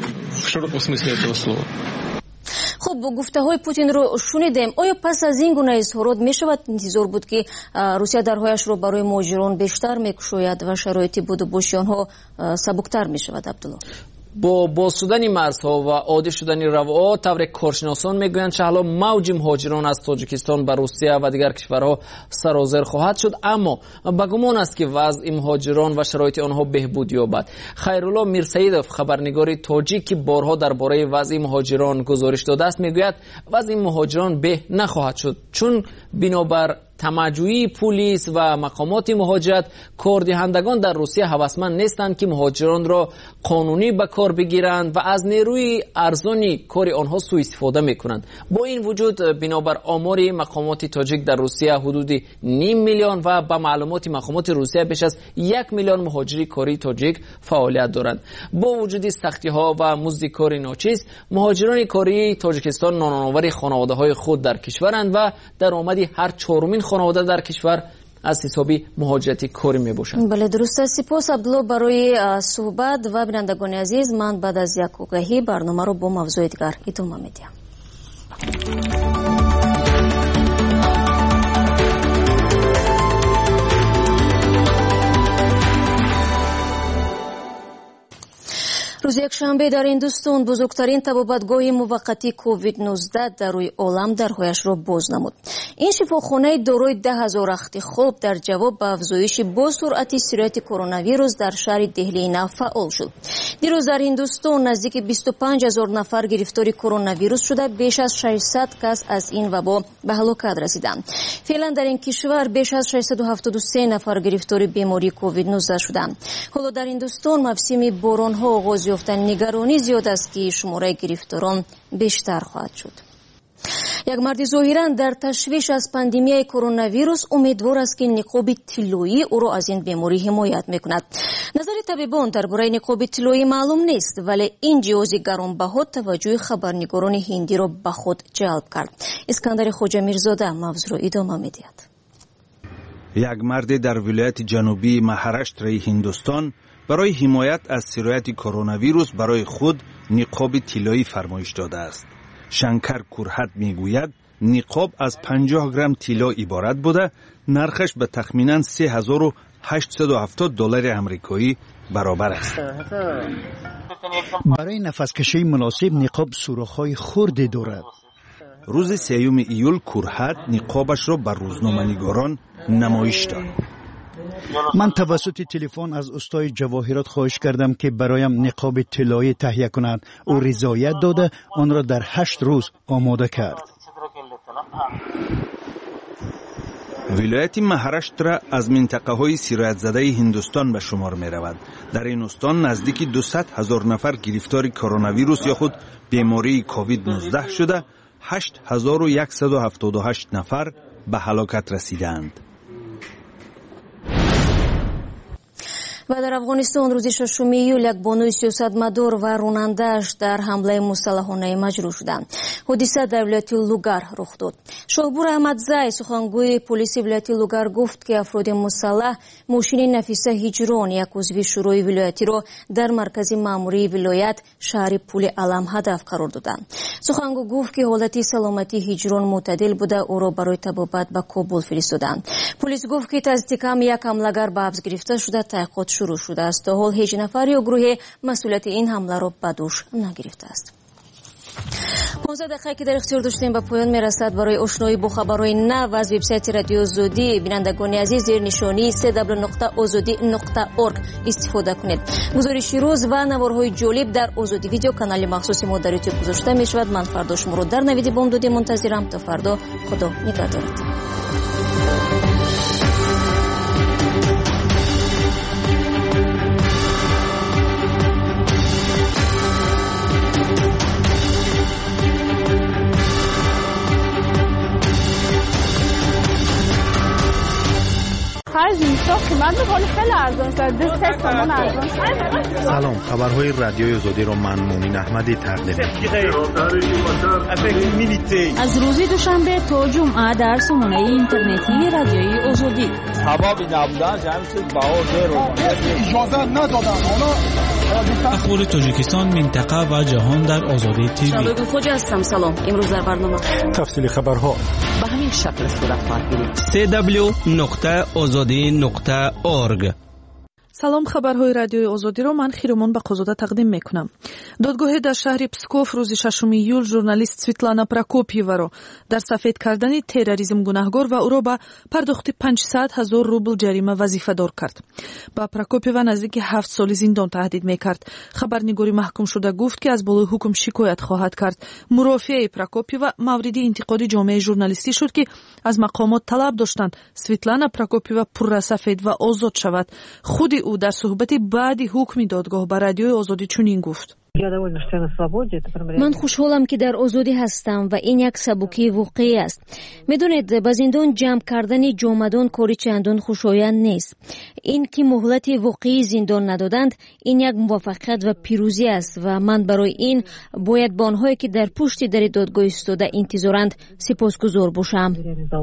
A: خب گفته های پوتین رو شنیدیم. آیا پس از این گونه اظهارات می شود انتظار بود که روسیه درهایش رو برای مهاجران بیشتر می‌گشاید و شرایط بود و بوشی آنها سبکتر می شود؟ عبدالله،
C: با باز شدن مرزها و عادی شدن روا، طور کارشناسان میگویند که حالا موج مهاجران از تاجیکستان به روسیه و دیگر کشورها سرازیر خواهد شد، اما به گمان است که وضع مهاجران و شرایط آنها بهبود یابد. خیرالله میرسیدوف، خبرنگار تاجیک که بارها درباره وضع مهاجران گزارش داده است، میگوید وضع مهاجران به نخواهد شد، چون بنابر تمجوی پلیس و مقامات مهاجرت، کاردهندگان در روسیه هوسمند نیستند که مهاجران را قانونی به کار بگیرند و از نیروی ارزانی کار آنها سوء استفاده میکنند. با این وجود بنابر آمار مقامات تاجیک در روسیه حدود نیم میلیون و به معلومات مقامات روسیه بیش از یک میلیون مهاجری کاری تاجیک فعالیت دارند. با وجود سختی ها و مزد کار ناچیز، مهاجران کاری تاجیکستان نانآور خانواده های خود در کشورند و درآمدی هر چهارمین خانواده در کشور از حسابی مهاجرتی کاری می باشند.
A: بله درست است. سپاس عبدالله برای صحبت و بینندگان عزیز، من بعد از یک آگهی برنامه رو با موضوع دیگر ادامه میدیم. روز یکشنبه در هندوستان بزرگترین طبابتگاه موقتی کووید نوزده در روی عالم درهایش را باز نمود. این شفاخانه دارای ده هزار رخت خواب در جواب به افزایش با سرعت سرایت کرونا ویروس در شهر دهلی نو فعال شد. دیروز در هندوستان نزدیک بیست و پنج هزار نفر گرفتار کرونا ویروس شده، بیش از ششصد کس از این وبا به هلاکت رسیدند. فعلا در این کشور بیش از ششصد و هفتاد و سه نفر گرفتار بیماری کووید نوزده شدند. حالا در هندوستان موسم باران‌ها آغاز یافته، نگرانی زیاد است که شماره گرفتاران بیشتر خواهد شد. یک مرد ظاهراً در تشویش از پاندمی کرونا ویروس امیدوار است که نقاب طلایی او را از این بیماری حمایت میکند. نظر طبیبان درباره نقاب طلایی معلوم نیست، ولی این جهاز گرانبها توجه خبرنگاران هندی را به خود جلب کرد. اسکندر خوجا میرزاده موضوع را ادامه میدهد.
G: یک مرد در ولایت جنوبی مهاراشتر هندوستان برای حمایت از سرایت کرونا ویروس برای خود نقاب طلایی فرمایش داده است. شنکر کورهت میگوید نقاب از پنجاه گرم طلا عبارت بوده، نرخش به تخمینا سه هزار و هشتصد و هفتاد دلار آمریکایی برابر است.
D: برای نفس کشی مناسب نقاب سوراخ‌های خردی دارد.
G: روز سیوم ایول کورهت نقابش را بر روزنامه‌نگاران نمایش داد.
D: من توسط تلفن از استاد جواهرات خواهش کردم که برایم نقاب طلایی تهیه کند. او رضایت داده آن را در هشت روز آماده کرد.
G: ولایت مهاراشتر از منطقه های سرایت زده هندوستان به شمار می رود. در این استان نزدیک دویست هزار نفر گرفتار کرونا ویروس یا خود بیماری کووید نوزده شده، هشت هزار و صد و هفتاد و هشت نفر به هلاکت رسیدند.
A: و در افغانستان روز ششم ایول یک بانوی سیاستمدار و راننده‌اش در حمله مسلحانه مجروح شدند. حادثه در ولایت لوگر رخ داد. شاهپور احمدزی سخنگوی پلیس ولایت لوگر گفت که افراد مسلح ماشین نفیسه هجران یک عضو شورای ولایتی را در مرکز ماموری ولایت شهر پول علم هدف قرار دادند. سخنگو گفت که حالت سلامتی هجران معتدل بوده، او را برای طبابت به کابل فرستادند. پلیس گفت که نزدیک یک حملگر به حبس گرفته شده، تحقیقات شروع شده است. تا حال هیچ نفر یا گروه مسئولیت این حمله را به دوش نگرفته است. پانزده دقیقه که در اختیار داشتیم به پایان میرسد. برای آشنایی با خبرهای نو از وبسایت رادیو آزادی بینندگان عزیز زیر نشانی سه دبلیو نقطه آزادی نقطه اورگ استفاده کنید. گزارش روز و نوارهای جالب در آزادی ویدیو کانال مخصوص ما در یوتیوب گذاشته می شود. من فردا شما رو در نوید بامدادی منتظرم. تا فردا، خدا نگهدارت.
J: خرج میشه قیمت ولی خیلی ارزان شده سه تومن ارزان شده.
K: سلام، خبرهای رادیوی آزادی رو من مومین احمدی تقدیم
H: از روز دوشنبه تا جمعه در سامانه اینترنتی رادیوی آزادی.
O: هوا نبودن جمع شد بهار زیر اجازه ندادن. حالا
X: اخبار تاجیکستان، منطقه و جهان در آزادی تیوی.
Y: شبکه خوجا هستم. سلام، امروز در برنامه
S: تفصیل خبرها
Y: به همین شکل صورت خواهد گرفت.
X: سی دبلیو نقطه آزادی نقطه اورگ.
N: سلام، خبرهای رادیوی آزادی رو من خیرمان بقازاده تقدیم میکنم. دادگاه در شهر پسکوف روز ششم ایول ژورنالیست سویتلانا پراکوپیوا رو در سفید کردن تروریسم گناهگار و او را به پرداخت پانصد هزار روبل جریمه وظیفه دار کرد. با پراکوپیوا نزدیک هفت سال زندان تهدید میکرد. خبرنگاری محکوم شده گفت که از بالای حکم شکایت خواهد کرد. مرافعه پراکوپیوا مورد انتقاد جامعه ژورنالیستی شد که از مقامات طلب داشتند سویتلانا پراکوپیوا پررا سفید و آزاد شود. خود او در صحبت بعدی حکم دادگاه به رادیوی آزادی چنین گفت:
A: من خوشحالم که در آزادی هستم و این یک سبکی واقعی است. میدونید به زندان جمع کردن جامدان کاری چندان خوشایند نیست. این که مهلت واقعی زندان ندادند این یک موفقیت و پیروزی است و من برای این باید با آنهایی که در پشت در دادگاه ایستاده انتظارند سپاسگزار باشم.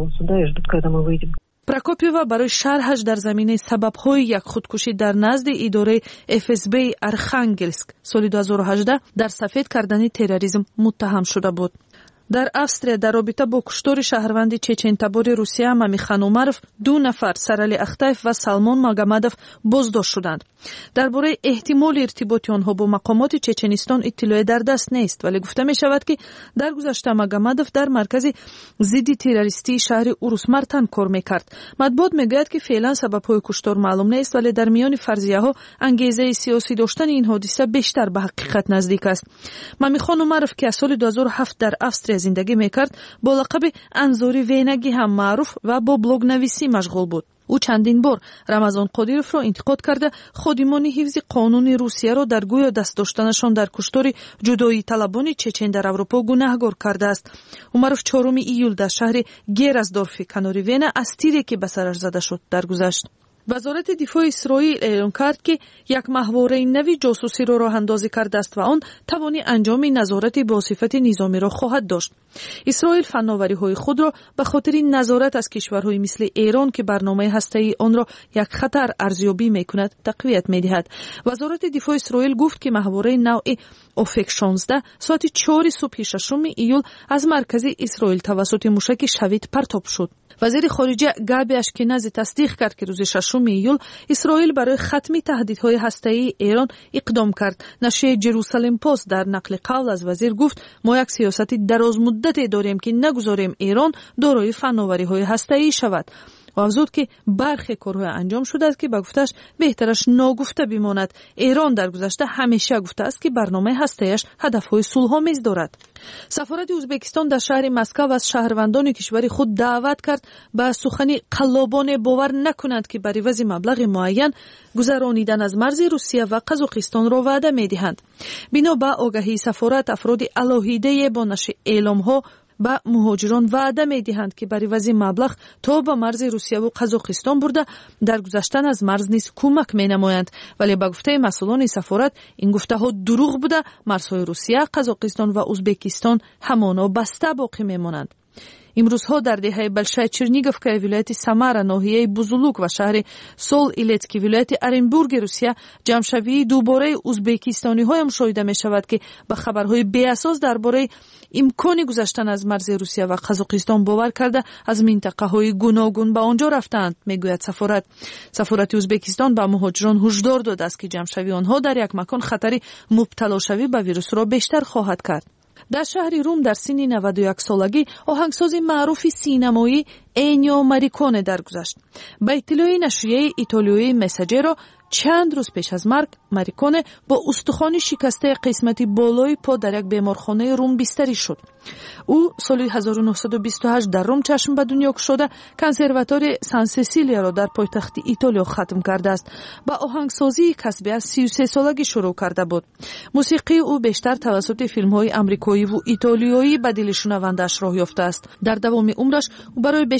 N: پراکوپیوا برای شرحش در زمینه سبب‌های یک خودکشی در نزد اداره اف اس بی ارخانگلسک سال دو هزار و هجده در سفید کردن تروریسم متهم شده بود. در австрия در رابطه با کشتار شهروند چچن‌تبار روسیه مامیخان اومروف دو نفر سرعلی اختایف و سلمان ماگامدوف بازداشت شدند. درباره احتمال ارتباط آنها با مقامات چچنستان اطلاعی در دست نیست، ولی گفته می شود که در گذشته ماگامدوف در مرکز ضد تروریستی شهر اوروسمارتن کار میکرد. مطبوعات میگوید که فعلا سبب‌های کشتار معلوم نیست، ولی در میان فرضیه‌ها انگیزه سیاسی داشتن این حادثه بیشتر به حقیقت نزدیک است. مامیخان اومروف که سال دو هزار و هفت در австрия زندگی میکرد با لقب انزوری وینگی هم معروف و با بلوگ نویسی مشغول بود. او چندین بار رمضان قادیروف را انتقاد کرده خادمان حفظ قانون روسیه را در گویا دست داشتنشان در کشتار جدایی طلبان چچن در اروپا گناهگار کرده است. اومروف چهارم ایول در شهر گرزدورف کنار وینا از تیری که به سرش زده شد درگذشت. وزارت دفاع اسرائیل اعلام کرد که یک ماهواره نوی جاسوسی را راه اندازی کرده است و آن توانی انجام نظارت با صفت نظامی را خواهد داشت. اسرائیل فناوری‌های خود را به خاطر نظارت از کشورهای مثل ایران که برنامه هسته‌ای آن را یک خطر ارزیابی می‌کند تقویت می‌دهد. وزارت دفاع اسرائیل گفت که ماهواره نوع اوفک شانزده ساعت چهار صبح ششم ایول از مرکز اسرائیل توسط موشک شوید پرتاب شد. وزیر خارجه گابی اشکنازی تصدیق کرد که روز ششم ایول اسرائیل برای ختم تهدیدهای هسته‌ای ایران اقدام کرد. نشریه جروسالم پست در نقل قول از وزیر گفت ما یک سیاست دراز مدت داریم که نگذاریم ایران دارای فناوری‌های هسته‌ای شود. و افزود که برخی کارهای انجام شده است که به گفتش بهترش ناگفته بماند. ایران در گذشته همیشه گفته است که برنامه هسته‌ایش هدفهای صلح‌آمیز دارد. سفارت ازبکستان در شهر مسکو از شهروندان کشور خود دعوت کرد به سخن قلابانه باور نکنند که بر عوض مبلغ معین گذرانیدن از مرز روسیه و قزاقستان را وعده می‌دهند. بنا به آگهی سفارت افراد علاهیده با نشر اعلام‌ها با مهاجران وعده می‌دهند که برای وضع مبلغ تا به مرز روسیه و قزاقستان برده در گذشتن از مرز نیز کمک می‌نمایند، ولی به گفته مسئولان سفارت این گفته‌ها دروغ بوده. مرزهای روسیه، قزاقستان و ازبکستان همانا بسته باقی می‌مانند. امروزها در دهه بلشای چرنیگوفکا ولایت سامارا ناحیه بوزولوک و شهر سول ایلتسکی ولایت ارنبورگ روسیه جمع‌شوی دوباره ازبکستانی‌ها مشاهده می‌شود که به خبرهای بی‌اساس درباره امکان گذشتن از مرز روسیه و قزاقستان باور کرده از منطقه‌های گوناگون به آنجا رفتند. میگوید سفارت سفارت ازبکستان به مهاجران هشدار داده است که جمع‌شوی آنها در یک مکان خطر مبتلا شوی به ویروس را بیشتر خواهد کرد. در شهر روم در سن نود و یک سالگی آهنگساز معروف سینمایی اینیو ماریکونه درگذشت. به اطلاع نشریه ایتالیایی مساجرو چند روز پیش از مرگ ماریکونه با استخوان شکسته قسمت بالای پا در یک بیمارخانه روم بستری شد. او سال هزار و نهصد و بیست و هشت در روم چشم به دنیا گشوده کنسرواتوار سان سیسیلیا را در پایتخت ایتالیا ختم کرده است. با آهنگسازی کسبی از سی و سه سالگی شروع کرده بود. موسیقی او بیشتر توسط فیلم‌های آمریکایی و ایتالیایی به دل شنونده‌اش راه یافته است. در دوام عمرش او برای بیش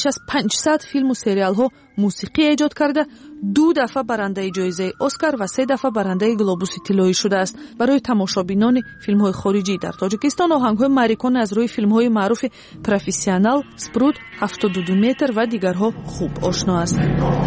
N: بیش از پانصد فیلم و سریال ها موسیقی ایجاد کرده، دو دفعه برنده جایزه اسکار و سه دفعه برنده گلوبوس طلایی شده است. برای تماشابینان فیلم های خارجی در تاجیکستان آهنگ های مریکان از روی فیلم های معروف پروفسیونال، سپروت، هفتاد و دو متر و دیگرها خوب آشنا است.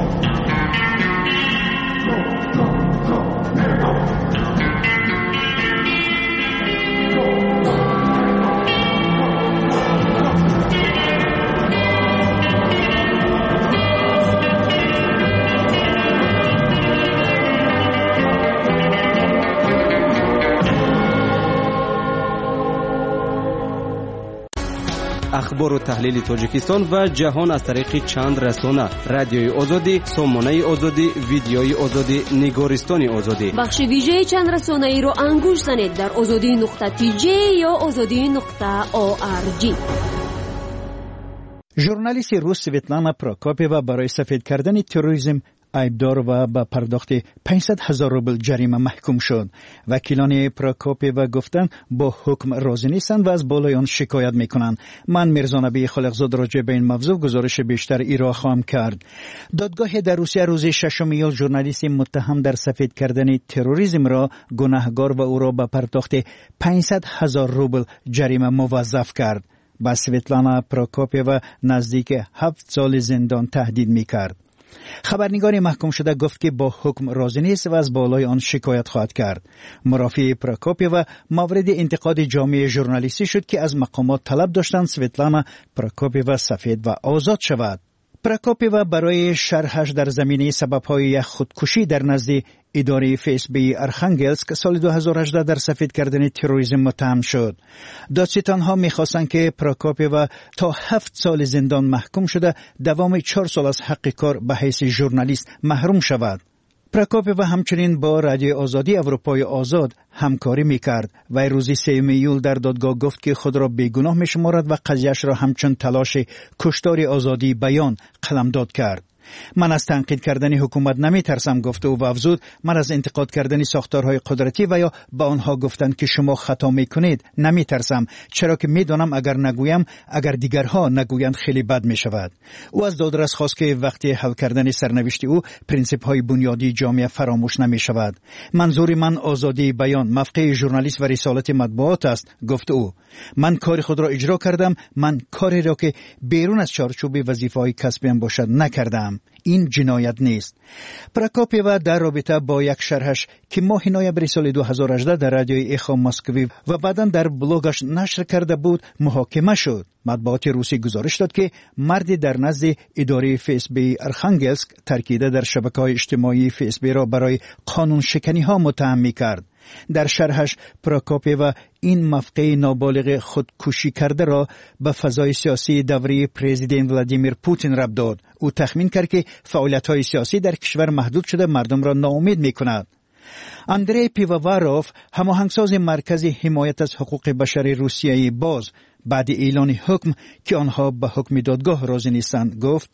M: اخبار و تحلیل تاجیکستان و جهان از طریق چند رسانه: رادیوی آزادی، سامانه آزادی، ویدیوی آزادی، نگارستان آزادی.
P: بخش ویژه چند رسانه ای رو انگوش زنید در آزادی نقطه تی جی یا آزادی نقطه او آر جی.
D: ژورنالیست روس سویتلانا پراکاپیوا برای سفید کردن تروریسم عیبدار و به پرداخت پانصد هزار روبل جریمه محکوم شد. وکیلان پراکاپیوا گفتند با حکم راضی نیستند و از بالای آن شکایت میکنند. من میرزا نبی خالقزاد راجع به این موضوع گزارش بیشتر ایرا خواهم کرد. دادگاه در روسیه روز ششم ایول ژورنالیست متهم در سفید کردن تروریسم را گناهکار و او را به پرداخت پانصد هزار روبل جریمه موظف کرد. با سویتلانا پراکاپیوا نزدیک هفت سال زندان تهدید میکرد. خبرنگار محکوم شده گفت که با حکم راضی نیست و از بالای آن شکایت خواهد کرد. مرافع پراکاپیوا مورد انتقاد جامعه ژورنالیستی شد که از مقامات طلب داشتند سویتلانا پراکاپیوا سفید و آزاد شود. پراکاپیوا برای شرحش در زمینه سبب‌های خودکشی در نزد اداره اف اس بی ارخانگلسک سال دو هزار و هجده در سفید کردن تروریسم متهم شد. دادستان‌ها می‌خواستند که پراکاپیوا تا هفت سال زندان محکوم شده دوام چهار سال از حق کار به حیث ژورنالیست محروم شود. پراکاپیوا همچنین با رادیو آزادی اروپای آزاد همکاری میکرد و روز سوم ایول در دادگاه گفت که خود را بیگناه میشمارد و قضیهش را همچون تلاش کشتار آزادی بیان قلمداد کرد. من از تنقید کردن حکومت نمی ترسم گفته و افزود من از انتقاد کردن ساختارهای قدرتی و یا با آنها گفتن که شما خطا می کنید نمی ترسم، چرا که می دانم اگر نگویم اگر دیگرها نگویند خیلی بد می شود. او از دادرس خواست که وقتی حل کردن سرنوشت او پرینسیپ های بنیادی جامعه فراموش نمی شود. منظور من آزادی بیان، موقع ژورنالیست و رسالت مطبوعات است گفته او. من کار خود را اجرا کردم، من کاری را که بیرون از چارچوب وظیفه‌های کسبیم باشد نکردم. این جنایت نیست. پراکاپیوا در رابطه با یک شرحش که ماه نوامبر سال دو هزار و هجده در رادیوی اخو مسکوی و بعداً در بلوگش نشر کرده بود محاکمه شد. مطبوعات روسی گزارش داد که مردی در نزد اداره اف اس بی ارخانگلسک ترکیده در شبکه‌های اجتماعی اف اس بی را برای قانون شکنی ها متهم می‌کرد. در شرحش پراکاپیوا این مفقه نابالغ خودکشی کرده را به فضای سیاسی دوره پرزیدنت ولادیمیر پوتین ربط داد. او تخمین کرد که فعالیت‌های سیاسی در کشور محدود شده مردم را ناامید می‌کند. اندری پیوواروف، هماهنگساز مرکز حمایت از حقوق بشر روسیه باز، بعد اعلان حکم که آنها به حکم دادگاه راضی نیستند گفت: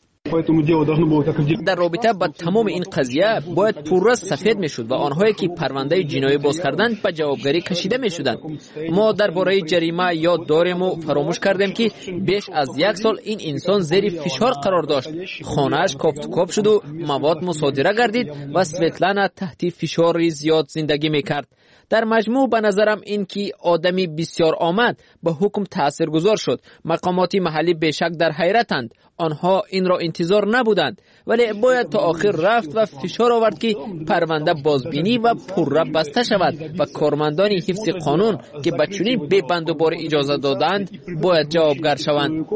C: در رابطه با تمام این قضیه باید پررس سفید میشد و آنهایی که پرونده جنایی باز کردند به جوابگری کشیده میشدند. ما درباره جریمه یاد داریم و فراموش کردیم که بیش از یک سال این انسان زیر فشار قرار داشت. خانه‌اش کاپ شد و مواد مصادره گردید و سویتلانا تحت فشار زیاد زندگی میکرد. در مجموع به نظرم این که آدمی بسیار آمد به حکم تاثیرگذار شد. مقامات محلی بیشک در حیرتند. آنها این را انتظار نبودند، ولی باید تا آخر رفت و فشار آورد که پرونده بازبینی و پرره بسته شود و کارمندان حفظ قانون که به چنین بی بند و بار اجازه دادند باید جوابگر شوند.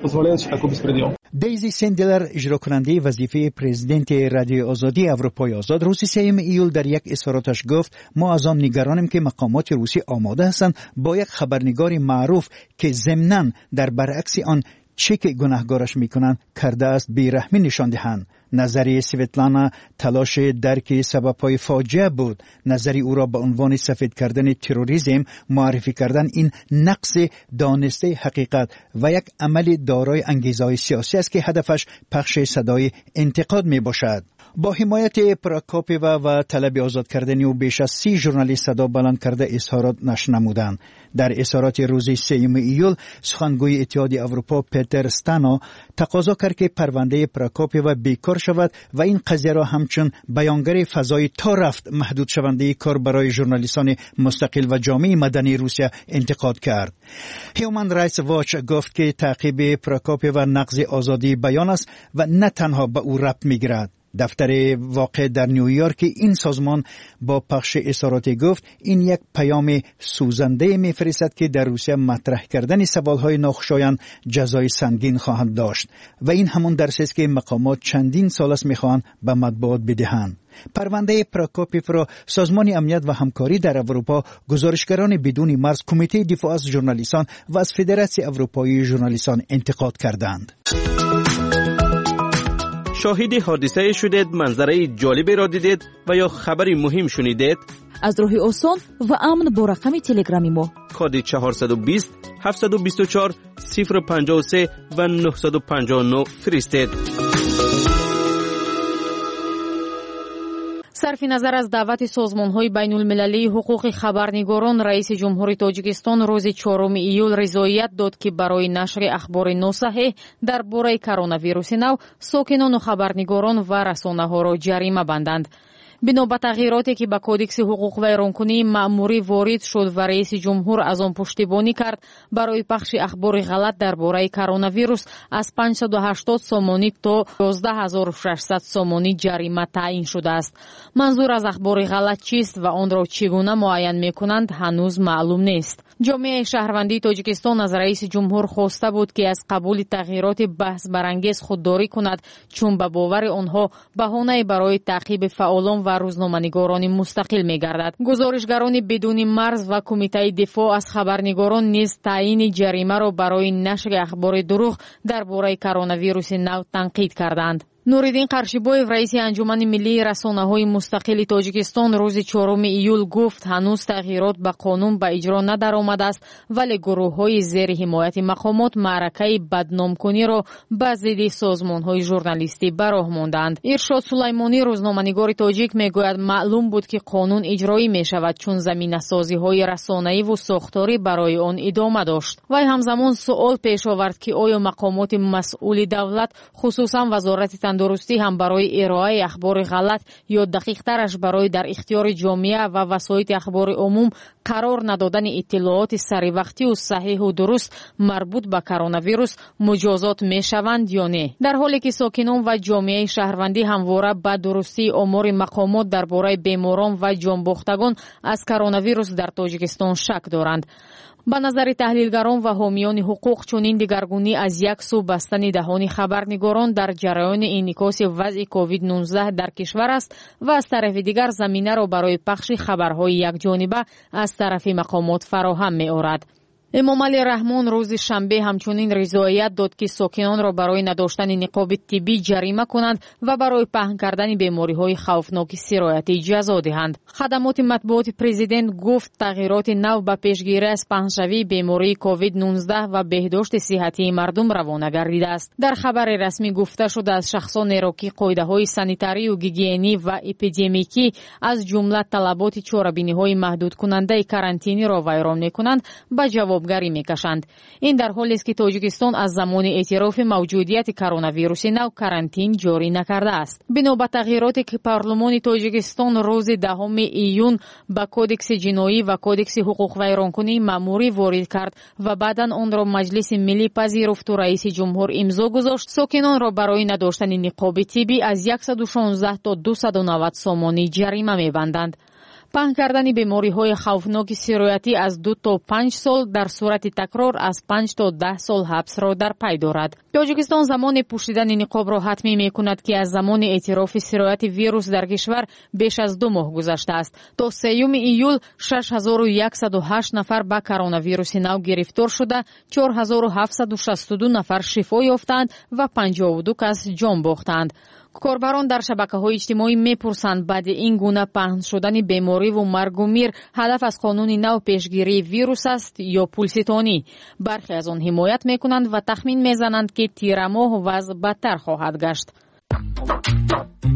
D: دیزی سندلر، اجرا کننده وظیفه پرزیدنت رادیو آزادی اروپای آزاد، روز سوم ایول در یک اظهاراتش گفت: ما از آن نگرانیم که مقامات روسی آماده هستند با یک خبرنگار معروف که ضمناً در برعکس آن چه که گناهکارش میکنند کرده است بیرحمی نشان دهند. نظریه سویتلانا تلاش درک سبب‌های فاجعه بود. نظری او را به عنوان سفید کردن تروریسم معرفی کردن این نقص دانسته حقیقت و یک عمل دارای انگیزه‌های سیاسی است که هدفش پخش صدای انتقاد می باشد. با حمایت پراکاپیوا و طلب آزاد کردن او بیش از سی ژورنالیست صدا بلند کرده اظهارات نشر نمودند. در اظهارات روز سوم ایول سخنگوی اتحادیه اروپا پیتر استانو تقاضا کرد که پرونده پراکاپیوا بیکار شود و این قضیه را همچون بیانگر فضای تا رفت محدود شونده کار برای ژورنالیستان مستقل و جامعه مدنی روسیه انتقاد کرد. هیومن رایتس واچ گفت که تعقیب پراکاپیوا نقض آزادی بیان است و نه تنها به او ربط می‌گیرد. دفتر واقع در نیویورک این سازمان با پخش اظهارات گفت این یک پیام سوزنده می‌فرستد که در روسیه مطرح کردن سوال‌های ناخوشایند جزای سنگین خواهد داشت و این همون درسی است که مقامات چندین سال است می‌خواهند به مطبوعات بدهند. پرونده پراکاپیف را سازمان امنیت و همکاری در اروپا، گزارشگران بدون مرز، کمیته دفاع از ژورنالیستان و از فدراسیون اروپایی ژورنالیستان انتقاد کردند.
M: شاهد حادثه شدید، منظره جالبی را دیدید و یا خبری مهم شنیدید؟
H: از راه آسان و امن با رقم تلگرامی ما
M: کد چهارصد و بیست هفتصد و بیست و چهار صفر پنجاه و سه و نهصد و پنجاه و نه فرستید.
B: صرف نظر از دعوت سازمان‌های بین‌المللی حقوق خبرنگاران، رئیس جمهوری تاجیکستان روز چهارم ایول رضایت داد که برای نشر اخبار ناصحیح درباره کرونا ویروس نو ساکنان و خبرنگاران و رسانه‌ها را جریمه بندند. بنا به تغییراتی که به کودکس حقوق ویرانکنی مأموری وارد شد و رئیس جمهور از آن پشتیبانی کرد، برای پخش اخبار غلط درباره کرونا ویروس از پانصد و هشتاد سومانی تا یازده هزار و ششصد سومانی جریمه تعیین شده است. منظور از اخبار غلط چیست و آن را چگونه معین می‌کنند هنوز معلوم نیست. جامعه شهروندی تاجیکستان از رئیس جمهور خواسته بود که از قبول تغییرات بحث برانگیز خودداری کند، چون به باور آنها بهانه برای تعقیب فعالان و روزنامه‌نگاران مستقل می‌گردد. گزارشگران بدون مرز و کمیته دفاع از خبرنگاران نیز تعیین جریمه را برای نشر اخبار دروغ درباره کرونا ویروس نو تنقید کردند. نوریدین قرشیبویف رئیس انجمن ملی رسانه‌های مستقل تاجیکستان روز چهارم ایول گفت هنوز تغییرات به قانون به اجرا ندرآمده است، ولی گروه‌های زیر حمایت مقامات معرکه بدنامکنی را به ضد سازمان‌های ژورنالیستی به راه ماندند. ارشاد سلیمانی روزنامه‌نگار تاجیک میگوید معلوم بود که قانون اجرایی می‌شود چون زمینه‌سازی‌های رسانه‌ای و ساختاری برای آن ادامه داشت. وی همزمان سوال پیش آورد که آیا مقامات مسئول دولت خصوصاً وزارت تندرستی هم برای ارائه اخبار غلط یا دقیق ترش برای در اختیار جامعه و وسایط اخبار عموم قرار ندادن اطلاعات سری وقتی و صحیح و درست مربوط به کرونا ویروس مجازات می شوند یا نه، در حالی که ساکنان و جامعه شهروندی همواره به درستی آمار مقامات درباره بیماران و جانباختگان از کرونا ویروس در تاجیکستان شک دارند. به نظر تحلیلگران و حامیان حقوق چنین دگرگونی از یک سو بستن دهان خبرنگاران در جریان انعکاس وضع کووید نوزده در کشور است و از طرف دیگر زمینه را برای پخش خبرهای یکجانبه از طرف مقامات فراهم می‌آورد. امام علی رحمان روز شنبه همچنین رضایت داد که ساکنان را برای نداشتن نقاب طبی جریمه کنند و برای پهن کردن بیماری‌های خوفناک سرایتی جزا دهند. خدمات مطبوعات پرزیدنت گفت تغییرات نو به پیشگیری از پهنشوی بیماری کووید نوزده و بهداشت صحتی مردم روانه گردیده است. در خبر رسمی گفته شده از شخصان را که قاعده‌های سانیتاری و گیگیینی و اپیدمیکی از جمله طلبات چاره‌بینی‌های محدود کننده کرانتینی را ویران می‌کنند به جواب گری میکشند. این در حالی است که تاجیکستان از زمان اعتراف موجودیت کرونا ویروس نو کرانتین جاری نکرده است. بنا به تغییراتی که پارلمان تاجیکستان روز دهم ایون به کودکس جنایی و کودکس حقوق ویرانکنی مأموری وارد کرد و بعدا آن را مجلس ملی پذیرفت و رئیس جمهور امضا گذاشت، ساکنان را برای نداشتن نقاب طبی از صد و شانزده تا دویست و نود سومانی جریمه می‌بندند. پهن کردن بیماری‌های خوفناک سرایتی از دو تا پنج سال در صورت تکرار از پنج تا ده سال حبس را در پی دارد. تاجیکستان زمان پوشیدن نقاب را حتمی می‌کند که از زمان اعتراف سرایت ویروس در کشور بیش از دو ماه گذشته است. تا سوم ایول شش هزار و صد و هشت نفر به کرونا ویروس نو گرفتار شده، چهار هزار و هفتصد و شصت و دو نفر شفا یافتند و پنجاه و دو کس جان باختند. کاربران در شبکه‌های اجتماعی می‌پرسند بعد این گونه پهن شدن بیماری و مرگ و میر هدف از قانون نو پیشگیری ویروس است یا پولستانی. برخی از آن حمایت می‌کنند و تخمین می‌زنند که تیر ماه وضع بدتر خواهد گشت.